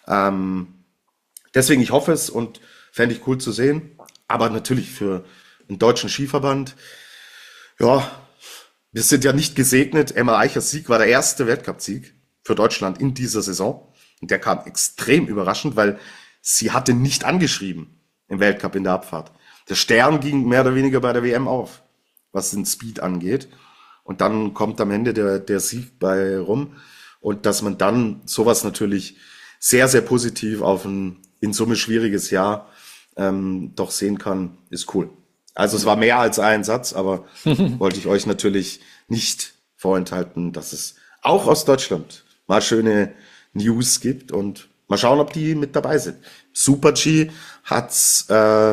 deswegen, ich hoffe es und fände ich cool zu sehen. Aber natürlich für einen deutschen Skiverband, ja, wir sind ja nicht gesegnet. Emma Eichers Sieg war der erste Weltcup-Sieg für Deutschland in dieser Saison. Und der kam extrem überraschend, weil sie hatte nicht angeschrieben im Weltcup in der Abfahrt. Der Stern ging mehr oder weniger bei der WM auf, was den Speed angeht. Und dann kommt am Ende der Sieg bei rum. Und dass man dann sowas natürlich sehr, sehr positiv auf ein in Summe schwieriges Jahr doch sehen kann, ist cool. Also es war mehr als ein Satz, aber wollte ich euch natürlich nicht vorenthalten, dass es auch aus Deutschland mal schöne News gibt und mal schauen, ob die mit dabei sind. Super G hat's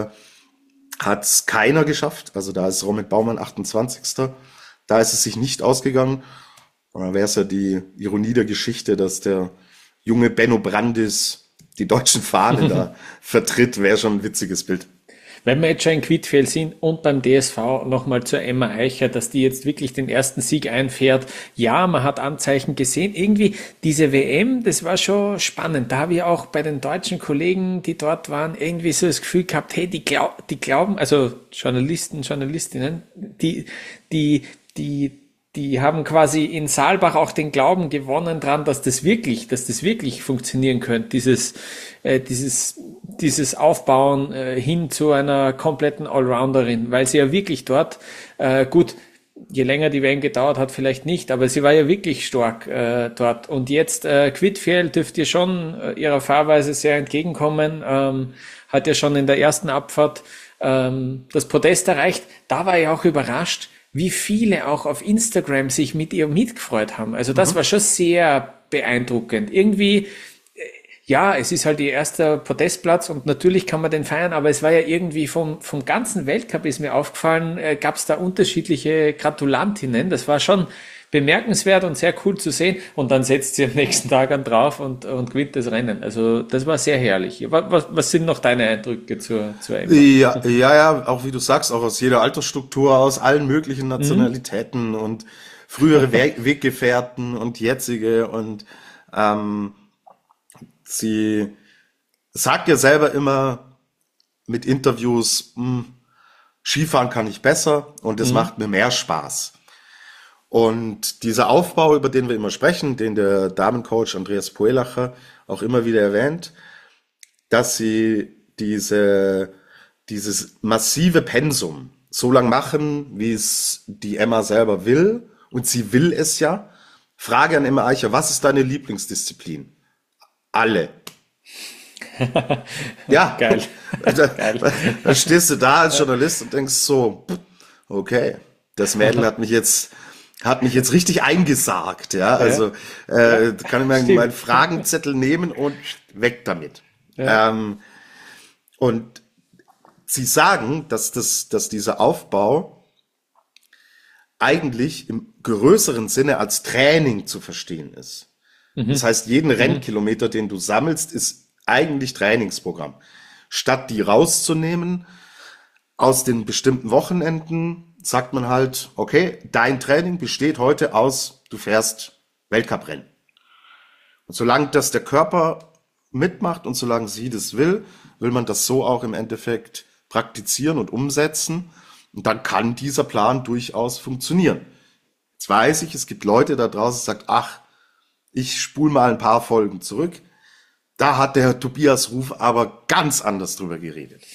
keiner geschafft. Also da ist Roman Baumann 28. Da ist es sich nicht ausgegangen. Und dann wäre es ja die Ironie der Geschichte, dass der junge Benno Brandis die deutschen Fahnen da vertritt, wäre schon ein witziges Bild. Wenn wir jetzt schon in Quidfjell sind und beim DSV nochmal zur Emma Eicher, dass die jetzt wirklich den ersten Sieg einfährt. Ja, man hat Anzeichen gesehen. Irgendwie diese WM, das war schon spannend. Da habe ich auch bei den deutschen Kollegen, die dort waren, irgendwie so das Gefühl gehabt, hey, die glauben, also Journalisten, Journalistinnen, die haben quasi in Saalbach auch den Glauben gewonnen dran, dass das wirklich funktionieren könnte, dieses Aufbauen hin zu einer kompletten Allrounderin, weil sie ja wirklich dort, gut, je länger die WM gedauert hat, vielleicht nicht, aber sie war ja wirklich stark dort. Und jetzt Quidfjell dürfte ihr schon ihrer Fahrweise sehr entgegenkommen, hat ja schon in der ersten Abfahrt das Podest erreicht. Da war ich auch überrascht, wie viele auch auf Instagram sich mit ihr mitgefreut haben. Also das war schon sehr beeindruckend. Irgendwie, ja, es ist halt ihr erster Podestplatz und natürlich kann man den feiern, aber es war ja irgendwie vom ganzen Weltcup, ist mir aufgefallen, gab es da unterschiedliche Gratulantinnen. Das war schon bemerkenswert und sehr cool zu sehen. Und dann setzt sie am nächsten Tag an drauf und gewinnt das Rennen. Also das war sehr herrlich. Was sind noch deine Eindrücke zur Emma? Ja, auch wie du sagst, auch aus jeder Altersstruktur, aus allen möglichen Nationalitäten und frühere Weggefährten und jetzige. Und sie sagt ja selber immer mit Interviews, Skifahren kann ich besser und es macht mir mehr Spaß. Und dieser Aufbau, über den wir immer sprechen, den der Damencoach Andreas Poelacher auch immer wieder erwähnt, dass sie dieses massive Pensum so lang machen, wie es die Emma selber will. Und sie will es ja. Frage an Emma Eicher, was ist deine Lieblingsdisziplin? Alle. Ja, geil. Da stehst du da als Journalist und denkst so, okay, das Mädel hat mich jetzt richtig eingesagt, ja. Also kann ich meinen Fragenzettel nehmen und weg damit. Ja. Und sie sagen, dass dieser Aufbau eigentlich im größeren Sinne als Training zu verstehen ist. Das heißt, jeden Rennkilometer, den du sammelst, ist eigentlich Trainingsprogramm. Statt die rauszunehmen aus den bestimmten Wochenenden, sagt man halt, okay, dein Training besteht heute aus, du fährst Weltcuprennen. Und solange das der Körper mitmacht und solange sie das will man das so auch im Endeffekt praktizieren und umsetzen. Und dann kann dieser Plan durchaus funktionieren. Jetzt weiß ich, es gibt Leute da draußen, die sagen, ach, ich spule mal ein paar Folgen zurück. Da hat der Tobias Ruf aber ganz anders drüber geredet.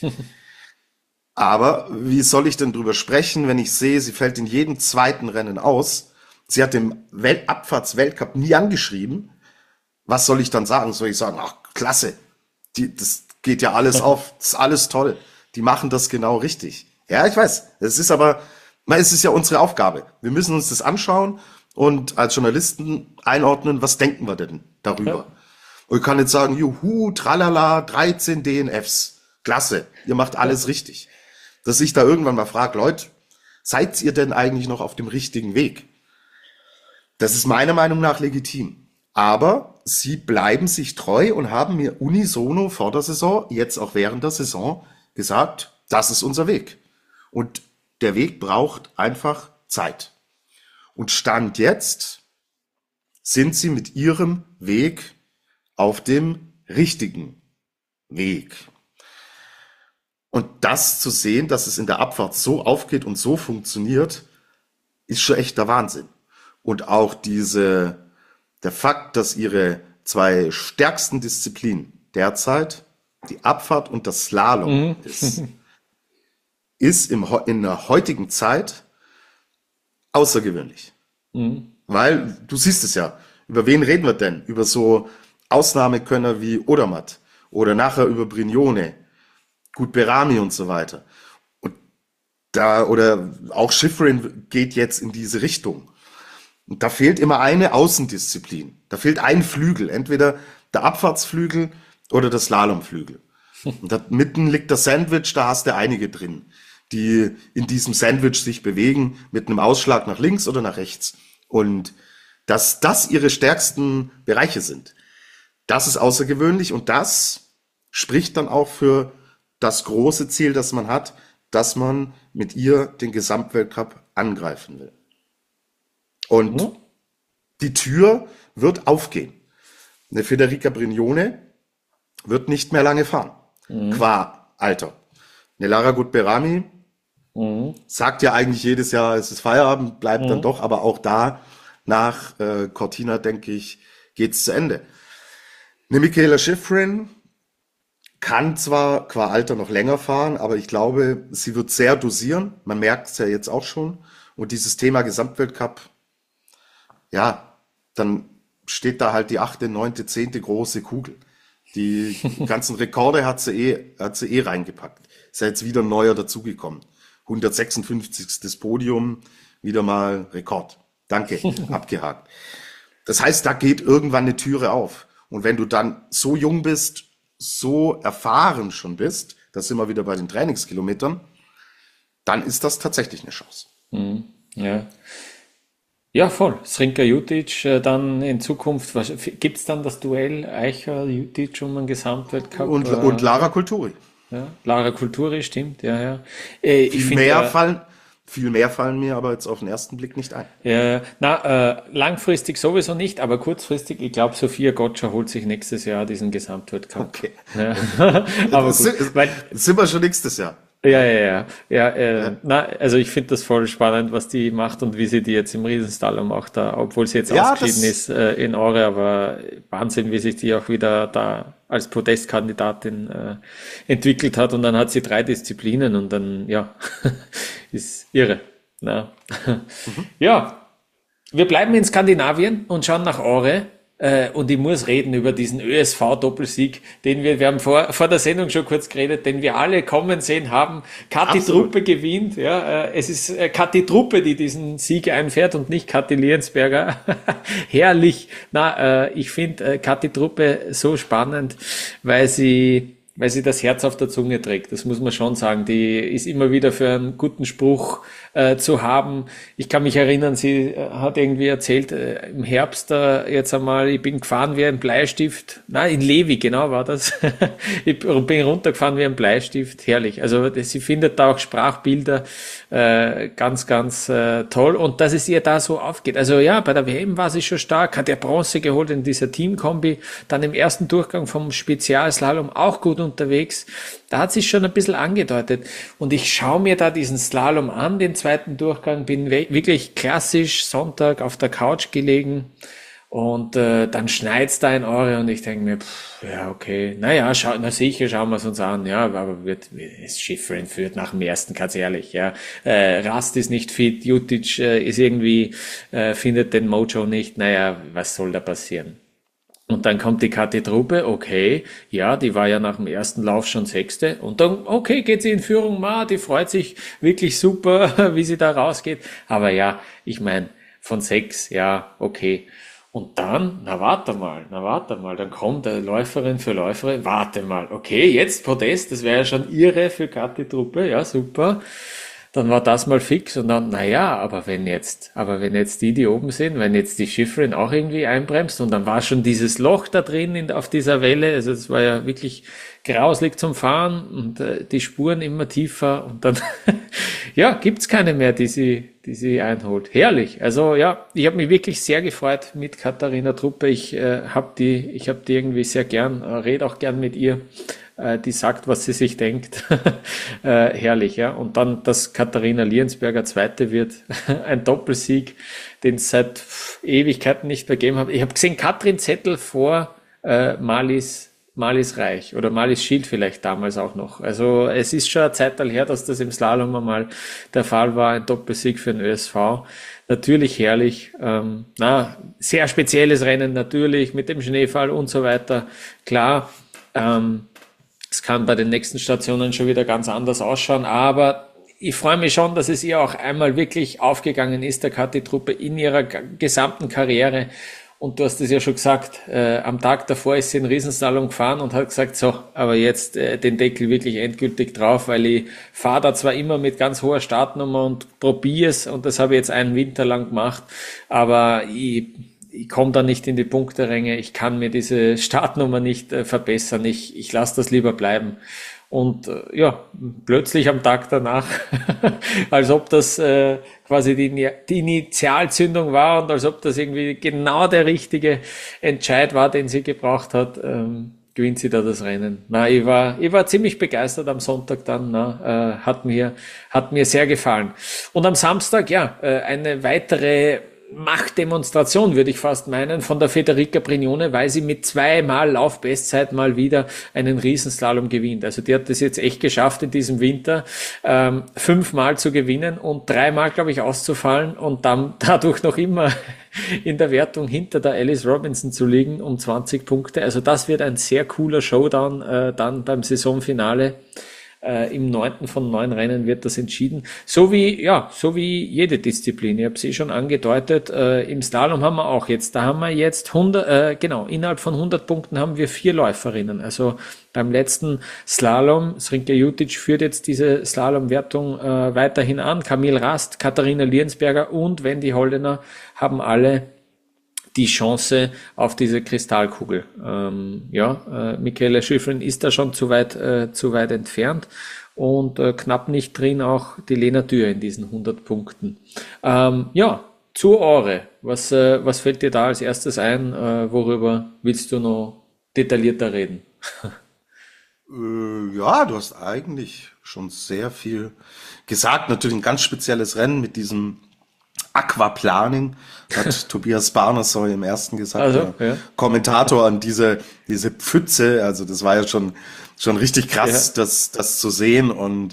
Aber wie soll ich denn drüber sprechen, wenn ich sehe, sie fällt in jedem zweiten Rennen aus? Sie hat den Abfahrts-Weltcup nie angeschrieben. Was soll ich dann sagen? Soll ich sagen, ach, klasse, das geht ja alles auf, das ist alles toll. Die machen das genau richtig. Ja, ich weiß. Es ist ja unsere Aufgabe. Wir müssen uns das anschauen und als Journalisten einordnen, was denken wir denn darüber? Ja. Und ich kann jetzt sagen, juhu, tralala, 13 DNFs. Klasse, ihr macht alles richtig. Dass ich da irgendwann mal frage, Leute, seid ihr denn eigentlich noch auf dem richtigen Weg? Das ist meiner Meinung nach legitim. Aber sie bleiben sich treu und haben mir unisono vor der Saison, jetzt auch während der Saison, gesagt, das ist unser Weg. Und der Weg braucht einfach Zeit. Und Stand jetzt sind sie mit ihrem Weg auf dem richtigen Weg. Und das zu sehen, dass es in der Abfahrt so aufgeht und so funktioniert, ist schon echt der Wahnsinn. Und auch der Fakt, dass ihre zwei stärksten Disziplinen derzeit die Abfahrt und das Slalom ist. ist in der heutigen Zeit außergewöhnlich. Weil, du siehst es ja, über wen reden wir denn? Über so Ausnahmekönner wie Odermatt oder nachher über Brignone, gut Berami und so weiter. Und oder auch Shiffrin geht jetzt in diese Richtung. Und da fehlt immer eine Außendisziplin. Da fehlt ein Flügel, entweder der Abfahrtsflügel oder der Slalomflügel. Und da mitten liegt der Sandwich, da hast du einige drin, die in diesem Sandwich sich bewegen mit einem Ausschlag nach links oder nach rechts. Und dass das ihre stärksten Bereiche sind, das ist außergewöhnlich und das spricht dann auch für das große Ziel, das man hat, dass man mit ihr den Gesamtweltcup angreifen will. Und die Tür wird aufgehen. Eine Federica Brignone wird nicht mehr lange fahren, qua Alter. Eine Lara Gut-Berami sagt ja eigentlich jedes Jahr, es ist Feierabend, bleibt dann doch, aber auch da nach Cortina, denke ich, geht's zu Ende. Eine Mikaela Shiffrin kann zwar qua Alter noch länger fahren, aber ich glaube, sie wird sehr dosieren. Man merkt es ja jetzt auch schon. Und dieses Thema Gesamtweltcup, ja, dann steht da halt die 8., 9., 10. große Kugel. Die ganzen Rekorde hat sie eh reingepackt. Ist ja jetzt wieder ein neuer dazugekommen. 156. Podium, wieder mal Rekord. Danke, abgehakt. Das heißt, da geht irgendwann eine Türe auf. Und wenn du dann so jung bist, so erfahren schon bist, da sind wir wieder bei den Trainingskilometern, dann ist das tatsächlich eine Chance. Ja. Ja, voll. Srinka Jutic dann in Zukunft, gibt es dann das Duell Eicher-Jutic um einen Gesamtweltcup? Und Lara Kulturi. Ja, Lara Kulturi, stimmt, ja. Viel mehr fallen mir aber jetzt auf den ersten Blick nicht ein. Ja, langfristig sowieso nicht, aber kurzfristig, ich glaube, Sophia Gotcha holt sich nächstes Jahr diesen Gesamtweltcup. Okay. Ja. Aber gut, sind wir schon nächstes Jahr. Ja. Also ich finde das voll spannend, was die macht und wie sie die jetzt im Riesenslalom auch da, obwohl sie jetzt ausgeschieden ist in Åre, aber Wahnsinn, wie sich die auch wieder da als Podestkandidatin entwickelt hat und dann hat sie 3 Disziplinen und dann, ja, ist irre. Ja, wir bleiben in Skandinavien und schauen nach Åre. Und ich muss reden über diesen ÖSV-Doppelsieg, den wir haben vor der Sendung schon kurz geredet, den wir alle kommen sehen haben. Kathi Truppe gewinnt, ja. Es ist Kathi Truppe, die diesen Sieg einfährt und nicht Kathi Liensberger. Herrlich. Ich finde Kathi Truppe so spannend, weil sie das Herz auf der Zunge trägt. Das muss man schon sagen. Die ist immer wieder für einen guten Spruch zu haben. Ich kann mich erinnern, sie hat irgendwie erzählt, im Herbst jetzt einmal, ich bin gefahren wie ein Bleistift. Nein, in Levi, genau war das. Ich bin runtergefahren wie ein Bleistift. Herrlich. Also sie findet da auch Sprachbilder ganz, ganz toll. Und dass es ihr da so aufgeht. Also ja, bei der WM war sie schon stark, hat ja Bronze geholt in dieser Teamkombi. Dann im ersten Durchgang vom Spezialslalom auch gut unterwegs. Da hat sich schon ein bisschen angedeutet. Und ich schaue mir da diesen Slalom an, den zweiten Durchgang, bin wirklich klassisch Sonntag auf der Couch gelegen und dann schneit's da in Åre und ich denke mir, ja, okay, sicher schauen wir es uns an, ja, aber das Shiffrin führt nach dem ersten, ganz ehrlich, ja. Rast ist nicht fit, Jutic ist irgendwie, findet den Mojo nicht, was soll da passieren? Und dann kommt die Kathi Truppe, okay, ja, die war ja nach dem ersten Lauf schon Sechste. Und dann, okay, geht sie in Führung, die freut sich wirklich super, wie sie da rausgeht. Aber ja, ich meine, von 6, ja, okay. Und dann, warte mal, dann kommt der Läuferin für Läuferin, warte mal, okay, jetzt Podest, das wäre ja schon irre für Kathi Truppe, ja, super. Dann war das mal fix und dann, aber wenn jetzt die oben sind, wenn jetzt die Shiffrin auch irgendwie einbremst und dann war schon dieses Loch da drin auf dieser Welle, also es war ja wirklich grauslig zum Fahren und die Spuren immer tiefer und dann, ja, gibt's keine mehr, die sie einholt. Herrlich. Also ja, ich habe mich wirklich sehr gefreut mit Katharina Truppe. Ich habe die irgendwie sehr gern, rede auch gern mit ihr. Die sagt, was sie sich denkt. Herrlich, ja. Und dann, dass Katharina Liensberger Zweite wird, ein Doppelsieg, den es seit Ewigkeiten nicht mehr gegeben hat. Ich habe gesehen, Katrin Zettel vor Marlies mal ist reich oder mal ist Schild vielleicht damals auch noch. Also es ist schon eine Zeit her, dass das im Slalom einmal der Fall war, ein Doppelsieg für den ÖSV. Natürlich herrlich, sehr spezielles Rennen natürlich mit dem Schneefall und so weiter. Klar, es kann bei den nächsten Stationen schon wieder ganz anders ausschauen, aber ich freue mich schon, dass es ihr auch einmal wirklich aufgegangen ist, der Kathi-Truppe in ihrer gesamten Karriere. Und du hast es ja schon gesagt, am Tag davor ist sie in Riesenslalom gefahren und hat gesagt, so, aber jetzt den Deckel wirklich endgültig drauf, weil ich fahre da zwar immer mit ganz hoher Startnummer und probiere es, und das habe ich jetzt einen Winter lang gemacht, aber ich komme da nicht in die Punkteränge, ich kann mir diese Startnummer nicht verbessern, ich lasse das lieber bleiben. Und plötzlich am Tag danach, als ob das quasi die Initialzündung war und als ob das irgendwie genau der richtige Entscheid war, den sie gebraucht hat, gewinnt sie da das Rennen. Ich war ziemlich begeistert am Sonntag dann, hat mir sehr gefallen. Und am Samstag, eine weitere Machtdemonstration, würde ich fast meinen, von der Federica Brignone, weil sie mit 2-mal Laufbestzeit mal wieder einen Riesenslalom gewinnt. Also die hat das jetzt echt geschafft in diesem Winter, 5-mal zu gewinnen und 3-mal, glaube ich, auszufallen und dann dadurch noch immer in der Wertung hinter der Alice Robinson zu liegen um 20 Punkte. Also das wird ein sehr cooler Showdown dann beim Saisonfinale. Im 9. von 9 Rennen wird das entschieden. So wie jede Disziplin. Ich habe es schon angedeutet. Im Slalom haben wir auch jetzt. Da haben wir jetzt 100, innerhalb von 100 Punkten haben wir 4 Läuferinnen. Also beim letzten Slalom, Srinka Jutic führt jetzt diese Slalomwertung weiterhin an. Camille Rast, Katharina Liensberger und Wendy Holdener haben alle die Chance auf diese Kristallkugel. Michaela Schifrin ist da schon zu weit entfernt und knapp nicht drin auch die Lena Dürr in diesen 100 Punkten. Zur Ore. Was fällt dir da als erstes ein? Worüber willst du noch detaillierter reden? Du hast eigentlich schon sehr viel gesagt. Natürlich ein ganz spezielles Rennen mit diesem Aquaplaning, hat Tobias Barner so im ersten gesagt, also, Kommentator an diese Pfütze, also das war ja schon richtig krass, das zu sehen und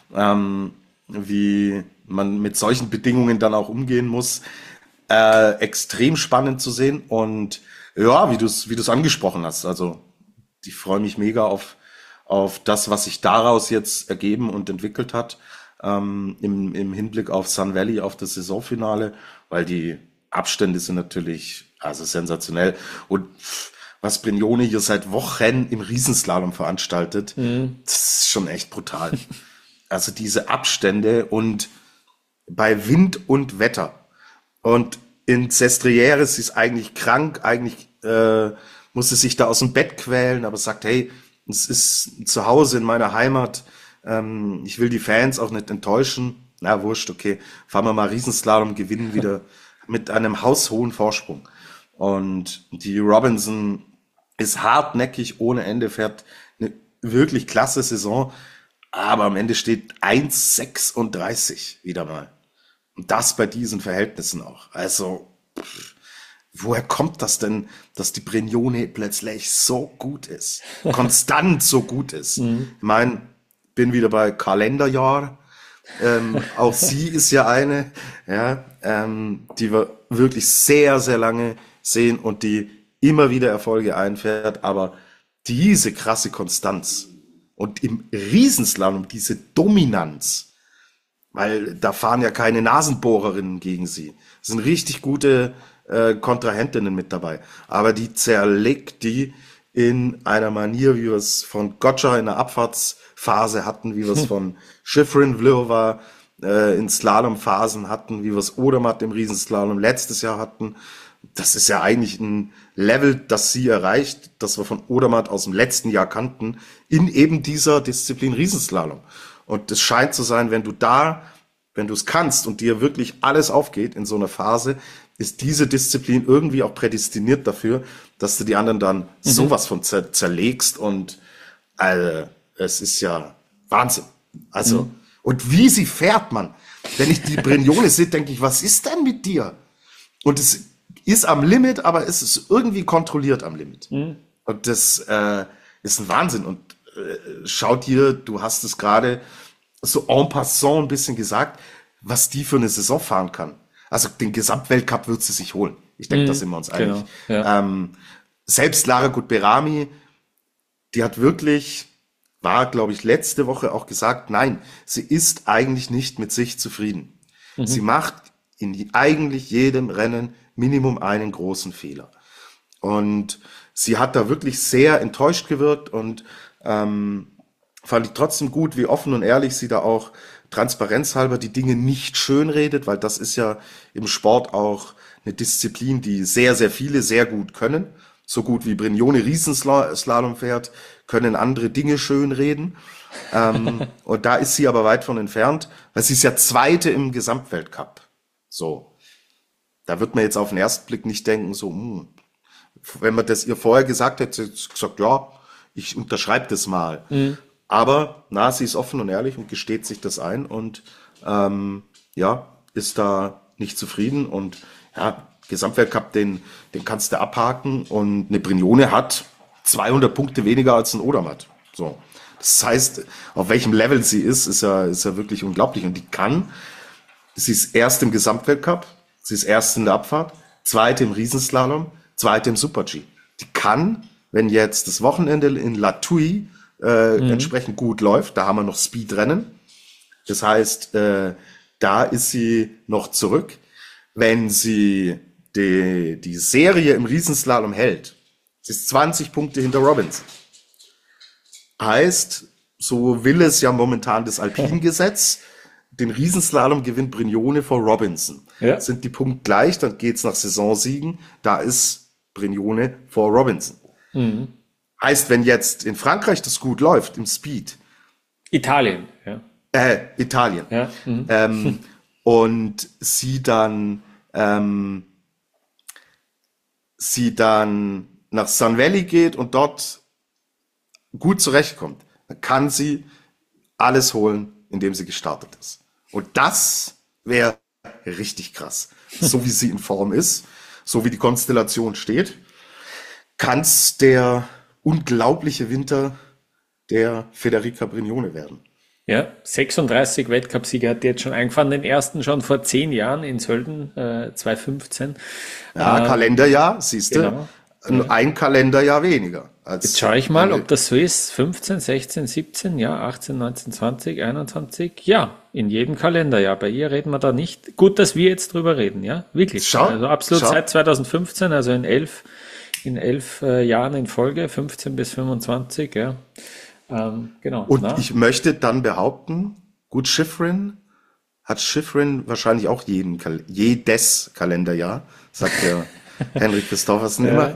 wie man mit solchen Bedingungen dann auch umgehen muss, extrem spannend zu sehen und wie du es angesprochen hast, also ich freue mich mega auf das, was sich daraus jetzt ergeben und entwickelt hat. Im Hinblick auf Sun Valley, auf das Saisonfinale, weil die Abstände sind natürlich sensationell. Und was Brignone hier seit Wochen im Riesenslalom veranstaltet, das ist schon echt brutal. Also diese Abstände und bei Wind und Wetter. Und in Sestriere, sie ist eigentlich krank, eigentlich muss sie sich da aus dem Bett quälen, aber sagt, hey, es ist zu Hause in meiner Heimat, ich will die Fans auch nicht enttäuschen. Na, wurscht, okay. Fahren wir mal Riesenslalom, gewinnen wieder mit einem haushohen Vorsprung. Und die Robinson ist hartnäckig, ohne Ende, fährt eine wirklich klasse Saison. Aber am Ende steht 1,36 wieder mal. Und das bei diesen Verhältnissen auch. Also, woher kommt das denn, dass die Brignone plötzlich so gut ist? Konstant so gut ist. Ich meine, bin wieder bei Kalenderjahr. Auch sie ist ja eine, die wir wirklich sehr, sehr lange sehen und die immer wieder Erfolge einfährt. Aber diese krasse Konstanz und im Riesenslalom diese Dominanz, weil da fahren ja keine Nasenbohrerinnen gegen sie. Es sind richtig gute Kontrahentinnen mit dabei. Aber die zerlegt die in einer Manier, wie wir es von Gotcha in der Abfahrtsphase hatten, wie wir es von Schifrin Vlhova in Slalomphasen hatten, wie wir es Odermatt im Riesenslalom letztes Jahr hatten. Das ist ja eigentlich ein Level, das sie erreicht, das wir von Odermatt aus dem letzten Jahr kannten, in eben dieser Disziplin Riesenslalom. Und es scheint zu sein, wenn du es kannst und dir wirklich alles aufgeht in so einer Phase, ist diese Disziplin irgendwie auch prädestiniert dafür, dass du die anderen dann sowas von zerlegst und es ist ja Wahnsinn. Also, und wie sie fährt, man. Wenn ich die Brignone sehe, denke ich, was ist denn mit dir? Und es ist am Limit, aber es ist irgendwie kontrolliert am Limit. Und das ist ein Wahnsinn. Und schau dir, du hast es gerade so en passant ein bisschen gesagt, was die für eine Saison fahren kann. Also den Gesamtweltcup wird sie sich holen. Ich denke, da sind wir uns einig. Genau, ja. Selbst Lara Gutberami, die hat wirklich, war, glaube ich, letzte Woche auch gesagt, nein, sie ist eigentlich nicht mit sich zufrieden. Sie macht in eigentlich jedem Rennen Minimum einen großen Fehler. Und sie hat da wirklich sehr enttäuscht gewirkt und fand ich trotzdem gut, wie offen und ehrlich sie da auch transparenzhalber die Dinge nicht schön redet, weil das ist ja im Sport auch eine Disziplin, die sehr, sehr viele sehr gut können. So gut wie Brignone Riesenslalom fährt, können andere Dinge schön reden. Und da ist sie aber weit von entfernt, weil sie ist ja Zweite im Gesamtweltcup. So. Da wird man jetzt auf den ersten Blick nicht denken, so, wenn man das ihr vorher gesagt hätte, hätte sie gesagt, ja, ich unterschreibe das mal. Aber sie ist offen und ehrlich und gesteht sich das ein und ist da nicht zufrieden. Und ja, Gesamtweltcup, den kannst du abhaken. Und eine Brignone hat 200 Punkte weniger als ein Odermatt. So. Das heißt, auf welchem Level sie ist ja wirklich unglaublich. Und sie ist erst im Gesamtweltcup, sie ist erst in der Abfahrt, Zweite im Riesenslalom, Zweite im Super-G. Die kann, wenn jetzt das Wochenende in La Thuile entsprechend gut läuft, da haben wir noch Speedrennen. Das heißt, da ist sie noch zurück. Wenn sie die Serie im Riesenslalom hält, sie ist 20 Punkte hinter Robinson. Heißt, so will es ja momentan das Alpin-Gesetz, den Riesenslalom gewinnt Brignone vor Robinson. Ja. Sind die Punkte gleich, dann geht's nach Saisonsiegen, da ist Brignone vor Robinson. Heißt, wenn jetzt in Frankreich das gut läuft, im Speed. Italien, ja. Italien. Ja. Und sie dann nach Sun Valley geht und dort gut zurechtkommt, dann kann sie alles holen, indem sie gestartet ist. Und das wäre richtig krass. So wie sie in Form ist, so wie die Konstellation steht, kann's der unglaubliche Winter der Federica Brignone werden. Ja, 36 Weltcupsiege hat die jetzt schon eingefahren, den ersten schon vor 10 Jahren in Sölden, 2015. Ja, Kalenderjahr, siehst du, genau. Ein Kalenderjahr weniger. Jetzt schaue ich mal, ob das so ist. 15, 16, 17, ja, 18, 19, 20, 21, ja, in jedem Kalenderjahr. Bei ihr reden wir da nicht. Gut, dass wir jetzt drüber reden, ja, wirklich. Also absolut seit 2015, also in 11 Jahren in Folge, 15 bis 25, ja. Genau. Und ich möchte dann behaupten, gut, Shiffrin wahrscheinlich auch jedes Kalenderjahr, sagt der Henrik Christophersen immer.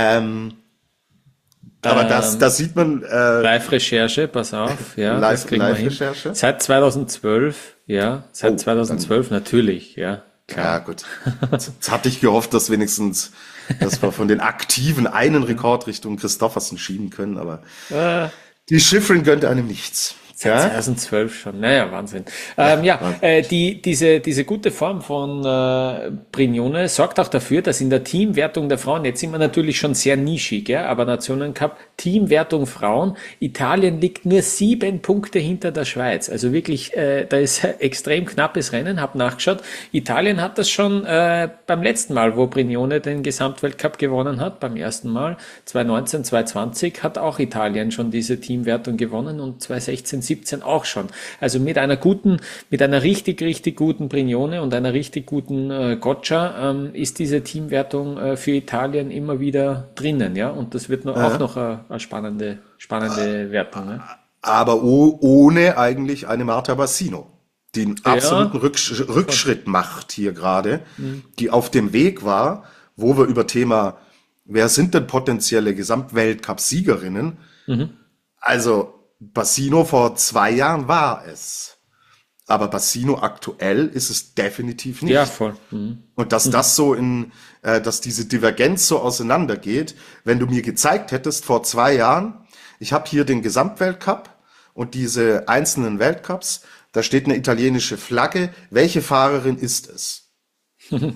Aber das sieht man. Live-Recherche, pass auf, ja. Live-Recherche. Seit 2012, ja. Seit 2012 natürlich, ja. Klar. Ja, gut. Jetzt hatte ich gehofft, dass wir von den Aktiven einen Rekord Richtung Christophersen schieben können, aber die Shiffrin gönnt einem nichts. 2012 schon, naja, Wahnsinn. Diese gute Form von Brignone sorgt auch dafür, dass in der Teamwertung der Frauen, jetzt sind wir natürlich schon sehr nischig, ja, aber Nationencup, Teamwertung Frauen, Italien liegt nur 7 Punkte hinter der Schweiz. Also wirklich, da ist extrem knappes Rennen, hab nachgeschaut. Italien hat das schon beim letzten Mal, wo Brignone den Gesamtweltcup gewonnen hat, beim ersten Mal, 2019, 2020, hat auch Italien schon diese Teamwertung gewonnen und 2016, 17 auch schon. Also mit einer richtig, richtig guten Brignone und einer richtig guten Goccia ist diese Teamwertung für Italien immer wieder drinnen, ja. Und das wird auch noch eine spannende Wertung. Ne? Aber ohne eigentlich eine Marta Bassino, die einen absoluten Rückschritt macht hier gerade, die auf dem Weg war, wo wir über Thema, wer sind denn potenzielle Gesamtweltcup-Siegerinnen? Also Bassino vor 2 Jahren war es. Aber Bassino aktuell ist es definitiv nicht. Ja, voll. Und dass das so dass diese Divergenz so auseinandergeht, wenn du mir gezeigt hättest vor 2 Jahren, ich habe hier den Gesamtweltcup und diese einzelnen Weltcups, da steht eine italienische Flagge, welche Fahrerin ist es?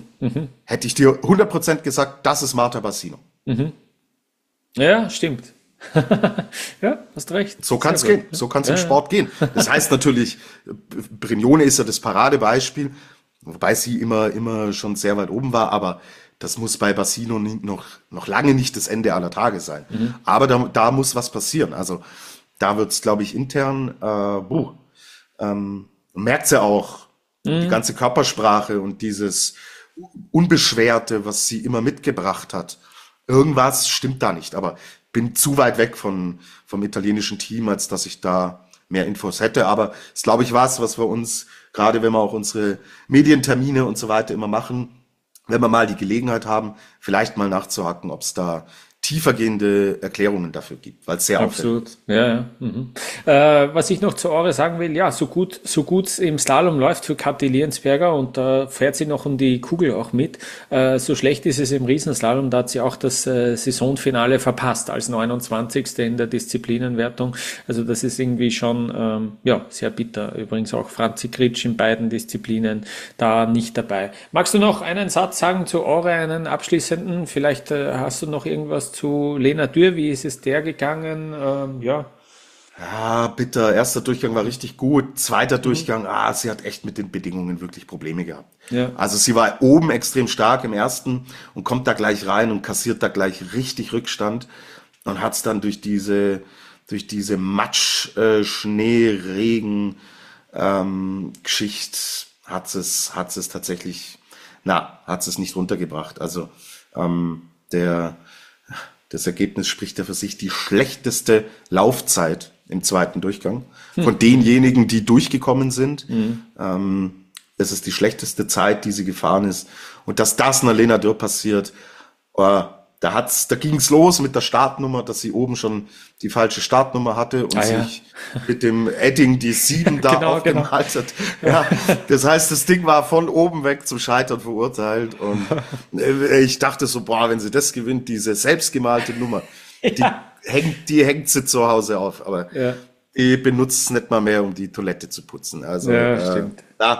Hätte ich dir 100% gesagt, das ist Marta Bassino. Ja, stimmt. Ja, hast recht. So kann es Sehr gut. gehen. So kann es im Ja, ja. Sport gehen. Das heißt natürlich, Brignone ist ja das Paradebeispiel, wobei sie immer schon sehr weit oben war, aber das muss bei Bassino noch lange nicht das Ende aller Tage sein. Aber da muss was passieren. Also da wird es, glaube ich, intern, man merkt ja auch, die ganze Körpersprache und dieses Unbeschwerte, was sie immer mitgebracht hat. Irgendwas stimmt da nicht, aber bin zu weit weg vom italienischen Team, als dass ich da mehr Infos hätte. Aber es ist, glaube ich, was wir uns, gerade wenn wir auch unsere Medientermine und so weiter immer machen, wenn wir mal die Gelegenheit haben, vielleicht mal nachzuhaken, ob es da tiefergehende Erklärungen dafür gibt, weil es sehr auffällig Absolut, ja, ja. Mhm. Was ich noch zu Ore sagen will, ja, so gut im Slalom läuft für Kathi Liensberger und da fährt sie noch um die Kugel auch mit. So schlecht ist es im Riesenslalom, da hat sie auch das Saisonfinale verpasst als 29. in der Disziplinenwertung. Also das ist irgendwie schon ja sehr bitter. Übrigens auch Franzi Kritsch in beiden Disziplinen da nicht dabei. Magst du noch einen Satz sagen zu Ore, einen abschließenden? Vielleicht hast du noch irgendwas zu Lena Dürr, wie ist es der gegangen? Ja. Ja, bitter. Erster Durchgang war richtig gut. Zweiter Durchgang, sie hat echt mit den Bedingungen wirklich Probleme gehabt. Ja. Also sie war oben extrem stark im ersten und kommt da gleich rein und kassiert da gleich richtig Rückstand und hat es dann durch diese Matsch, Schnee, Regen, Geschichte hat es tatsächlich, hat es nicht runtergebracht. Also das Ergebnis spricht ja für sich, die schlechteste Laufzeit im zweiten Durchgang. Von denjenigen, die durchgekommen sind. Es ist die schlechteste Zeit, die sie gefahren ist. Und dass das einer Lena Dürr passiert, da ging's los mit der Startnummer, dass sie oben schon die falsche Startnummer hatte und sich mit dem Edding die 7 da aufgemalt hat. Ja, das heißt, das Ding war von oben weg zum Scheitern verurteilt und ich dachte so, wenn sie das gewinnt, diese selbstgemalte Nummer, die hängt sie zu Hause auf, aber die benutzt es nicht mal mehr, um die Toilette zu putzen. Also, Stimmt.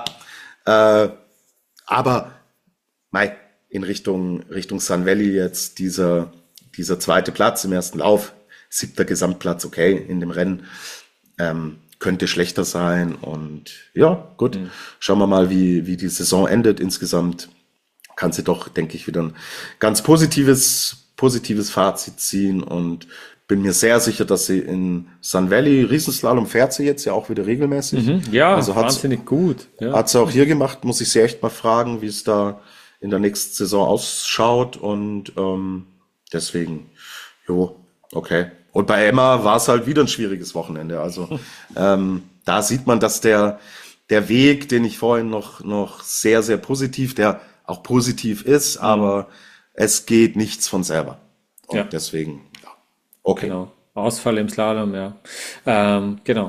Aber in Richtung Sun Valley jetzt dieser zweite Platz im ersten Lauf, 7. Gesamtplatz, okay, in dem Rennen, könnte schlechter sein und ja, gut, schauen wir mal, wie die Saison endet. Insgesamt kann sie doch, denke ich, wieder ein ganz positives Fazit ziehen und bin mir sehr sicher, dass sie in Sun Valley, Riesenslalom fährt sie jetzt ja auch wieder regelmäßig. Ja, also wahnsinnig gut. Ja. Hat sie auch hier gemacht, muss ich sie echt mal fragen, wie es da in der nächsten Saison ausschaut und deswegen, okay. Und bei Emma war es halt wieder ein schwieriges Wochenende. Also da sieht man, dass der Weg, den ich vorhin noch sehr, sehr positiv, der auch positiv ist, aber es geht nichts von selber. Und deswegen, okay. Genau. Ausfall im Slalom, ja. Genau.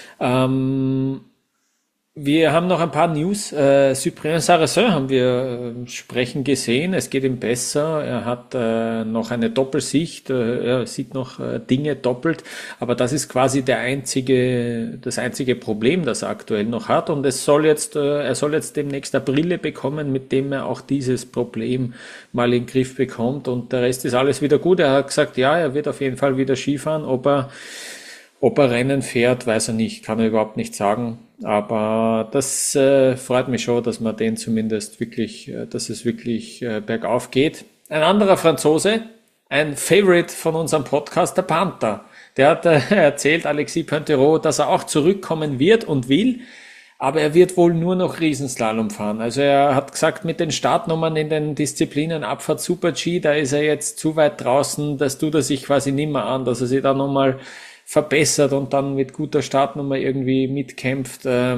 Wir haben noch ein paar News. Cyprien Sarrazin haben wir sprechen gesehen. Es geht ihm besser. Er hat noch eine Doppelsicht. Er sieht noch Dinge doppelt. Aber das ist quasi das einzige Problem, das er aktuell noch hat. Und er soll jetzt demnächst eine Brille bekommen, mit dem er auch dieses Problem mal in den Griff bekommt. Und der Rest ist alles wieder gut. Er hat gesagt, ja, er wird auf jeden Fall wieder Skifahren. Ob er Rennen fährt, weiß er nicht, kann er überhaupt nicht sagen. Aber das freut mich schon, dass man den zumindest wirklich, dass es wirklich bergauf geht. Ein anderer Franzose, ein Favorite von unserem Podcast, der Panther. Der hat erzählt, Alexis Pointerot, dass er auch zurückkommen wird und will. Aber er wird wohl nur noch Riesenslalom fahren. Also er hat gesagt, mit den Startnummern in den Disziplinen Abfahrt Super-G, da ist er jetzt zu weit draußen, das tut er sich quasi nimmer an, dass er sich da nochmal verbessert und dann mit guter Startnummer irgendwie mitkämpft. Ja,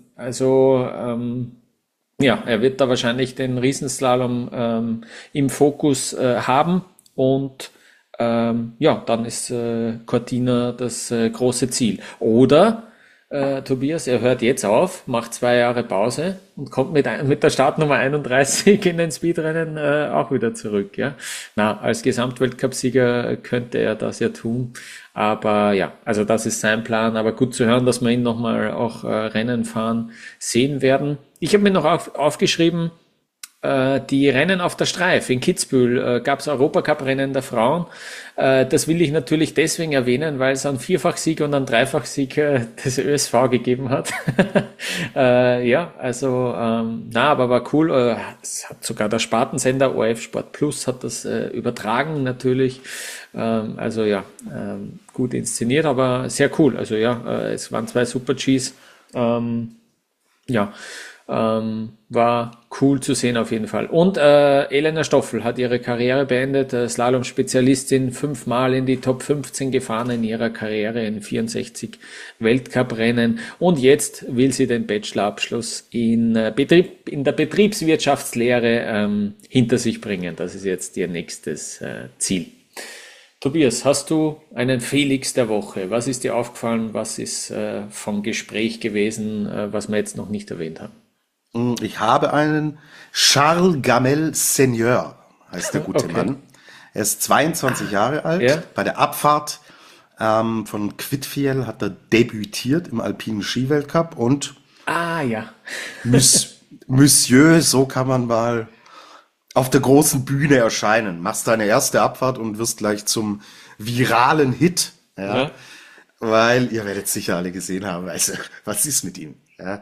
er wird da wahrscheinlich den Riesenslalom im Fokus haben und ja, dann ist Cortina das große Ziel. Oder Tobias, er hört jetzt auf, macht 2 Jahre Pause und kommt mit der Startnummer 31 in den Speedrennen auch wieder zurück. Ja, als Gesamtweltcupsieger könnte er das ja tun. Aber ja, also das ist sein Plan. Aber gut zu hören, dass wir ihn nochmal auch Rennen fahren sehen werden. Ich habe mir noch aufgeschrieben, die Rennen auf der Streif in Kitzbühel, gab es Europacup-Rennen der Frauen. Das will ich natürlich deswegen erwähnen, weil es einen Vierfachsieg und einen Dreifachsieg des ÖSV gegeben hat. Ja, also, aber war cool. Es hat sogar der Spartensender ORF Sport Plus hat das übertragen natürlich. Also ja, gut inszeniert, aber sehr cool. Also ja, es waren 2 Super-Gs. Ja, war cool zu sehen auf jeden Fall. Und Elena Stoffel hat ihre Karriere beendet, Slalom-Spezialistin, 5-mal in die Top 15 gefahren in ihrer Karriere in 64 Weltcuprennen, und jetzt will sie den Bachelorabschluss in der Betriebswirtschaftslehre hinter sich bringen. Das ist jetzt ihr nächstes Ziel. Tobias, hast du einen Felix der Woche? Was ist dir aufgefallen? Was ist vom Gespräch gewesen, was wir jetzt noch nicht erwähnt haben? Ich habe einen Charles Gamel Senior, heißt der gute Mann. Er ist 22 Jahre alt. Ja. Bei der Abfahrt von Quidfiel hat er debütiert im alpinen Skiweltcup und Ja. Monsieur, so kann man mal auf der großen Bühne erscheinen. Machst deine erste Abfahrt und wirst gleich zum viralen Hit. Ja. Weil, ihr werdet sicher alle gesehen haben, also, was ist mit ihm? Ja.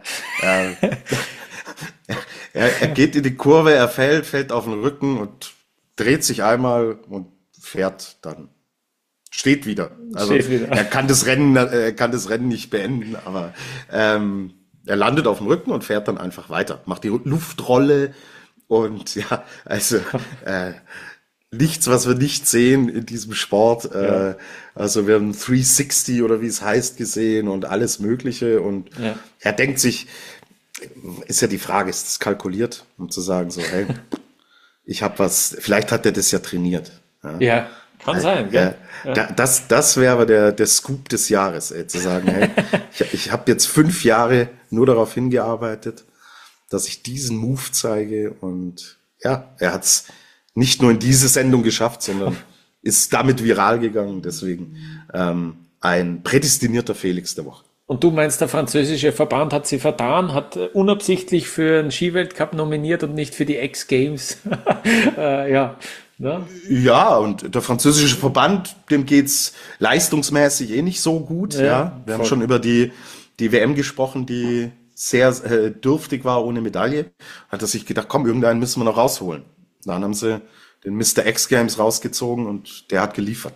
Er geht in die Kurve, er fällt auf den Rücken und dreht sich einmal und fährt dann. Steht wieder. Also er kann das Rennen nicht beenden, aber er landet auf dem Rücken und fährt dann einfach weiter. Macht die Luftrolle und ja, also nichts, was wir nicht sehen in diesem Sport. Also wir haben 360 oder wie es heißt gesehen und alles Mögliche, und er denkt sich, ist ja die Frage, ist das kalkuliert, um zu sagen so, hey, ich habe was, vielleicht hat er das ja trainiert. Ja, kann sein. Gell? Das wäre aber der Scoop des Jahres, zu sagen, hey, ich habe jetzt 5 Jahre nur darauf hingearbeitet, dass ich diesen Move zeige, und ja, er hat es nicht nur in diese Sendung geschafft, sondern ist damit viral gegangen. Deswegen ein prädestinierter Felix der Woche. Und du meinst, der französische Verband hat sie vertan, hat unabsichtlich für einen Skiweltcup nominiert und nicht für die X-Games. Ja. Ne? Ja, und der französische Verband, dem geht's leistungsmäßig nicht so gut. Ja, wir haben schon über die WM gesprochen, die sehr dürftig war ohne Medaille. Hat er sich gedacht, komm, irgendeinen müssen wir noch rausholen. Dann haben sie den Mr. X-Games rausgezogen und der hat geliefert.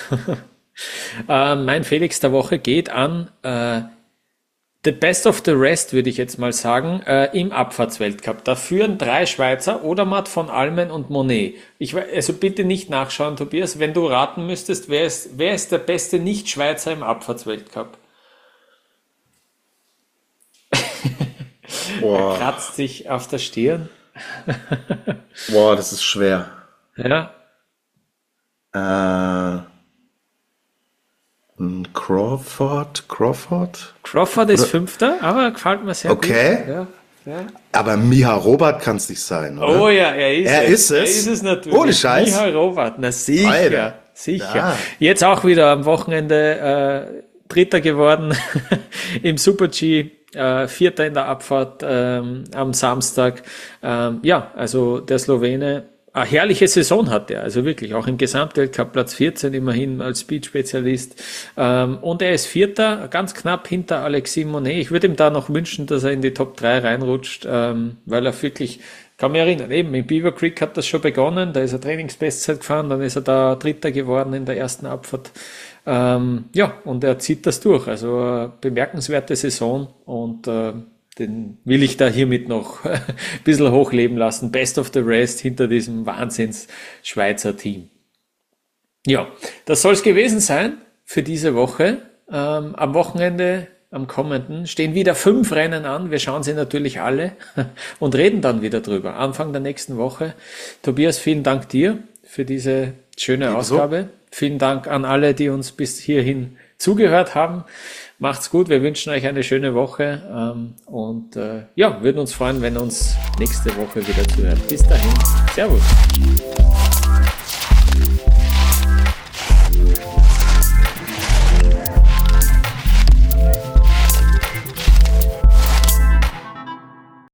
Mein Felix der Woche geht an the best of the rest, würde ich jetzt mal sagen, im Abfahrtsweltcup. Da führen 3 Schweizer, Odermatt, von Almen und Monet. Also bitte nicht nachschauen, Tobias, wenn du raten müsstest, wer ist der beste Nicht-Schweizer im Abfahrtsweltcup? Er kratzt sich auf der Stirn. Boah, das ist schwer. Ja. Crawford? Crawford ist 5., aber gefällt mir sehr gut. Okay. Ja. Aber Miha Robert kann es nicht sein, oder? Oh ja, er ist es. Er ist es natürlich. Ohne Scheiß. Miha Robert, na sicher. Alter. Sicher. Ja. Jetzt auch wieder am Wochenende Dritter geworden im Super-G. Vierter in der Abfahrt am Samstag. Ja, also der Slowene, eine herrliche Saison hat er, also wirklich, auch im Gesamtweltcup Platz 14 immerhin als Speed-Spezialist. Und er ist Vierter, ganz knapp hinter Alexis Monet. Ich würde ihm da noch wünschen, dass er in die Top 3 reinrutscht, weil er wirklich, kann mich erinnern, eben in Beaver Creek hat das schon begonnen, da ist er Trainingsbestzeit gefahren, dann ist er da Dritter geworden in der ersten Abfahrt. Ja, und er zieht das durch. Also bemerkenswerte Saison, und den will ich da hiermit noch ein bisschen hochleben lassen. Best of the rest hinter diesem Wahnsinns-Schweizer Team. Ja, das soll es gewesen sein für diese Woche. Am Wochenende, am kommenden, stehen wieder 5 Rennen an. Wir schauen sie natürlich alle und reden dann wieder drüber. Anfang der nächsten Woche. Tobias, vielen Dank dir für diese schöne Ausgabe. Vielen Dank an alle, die uns bis hierhin zugehört haben. Macht's gut, wir wünschen euch eine schöne Woche und ja, würden uns freuen, wenn ihr uns nächste Woche wieder zuhört. Bis dahin, Servus.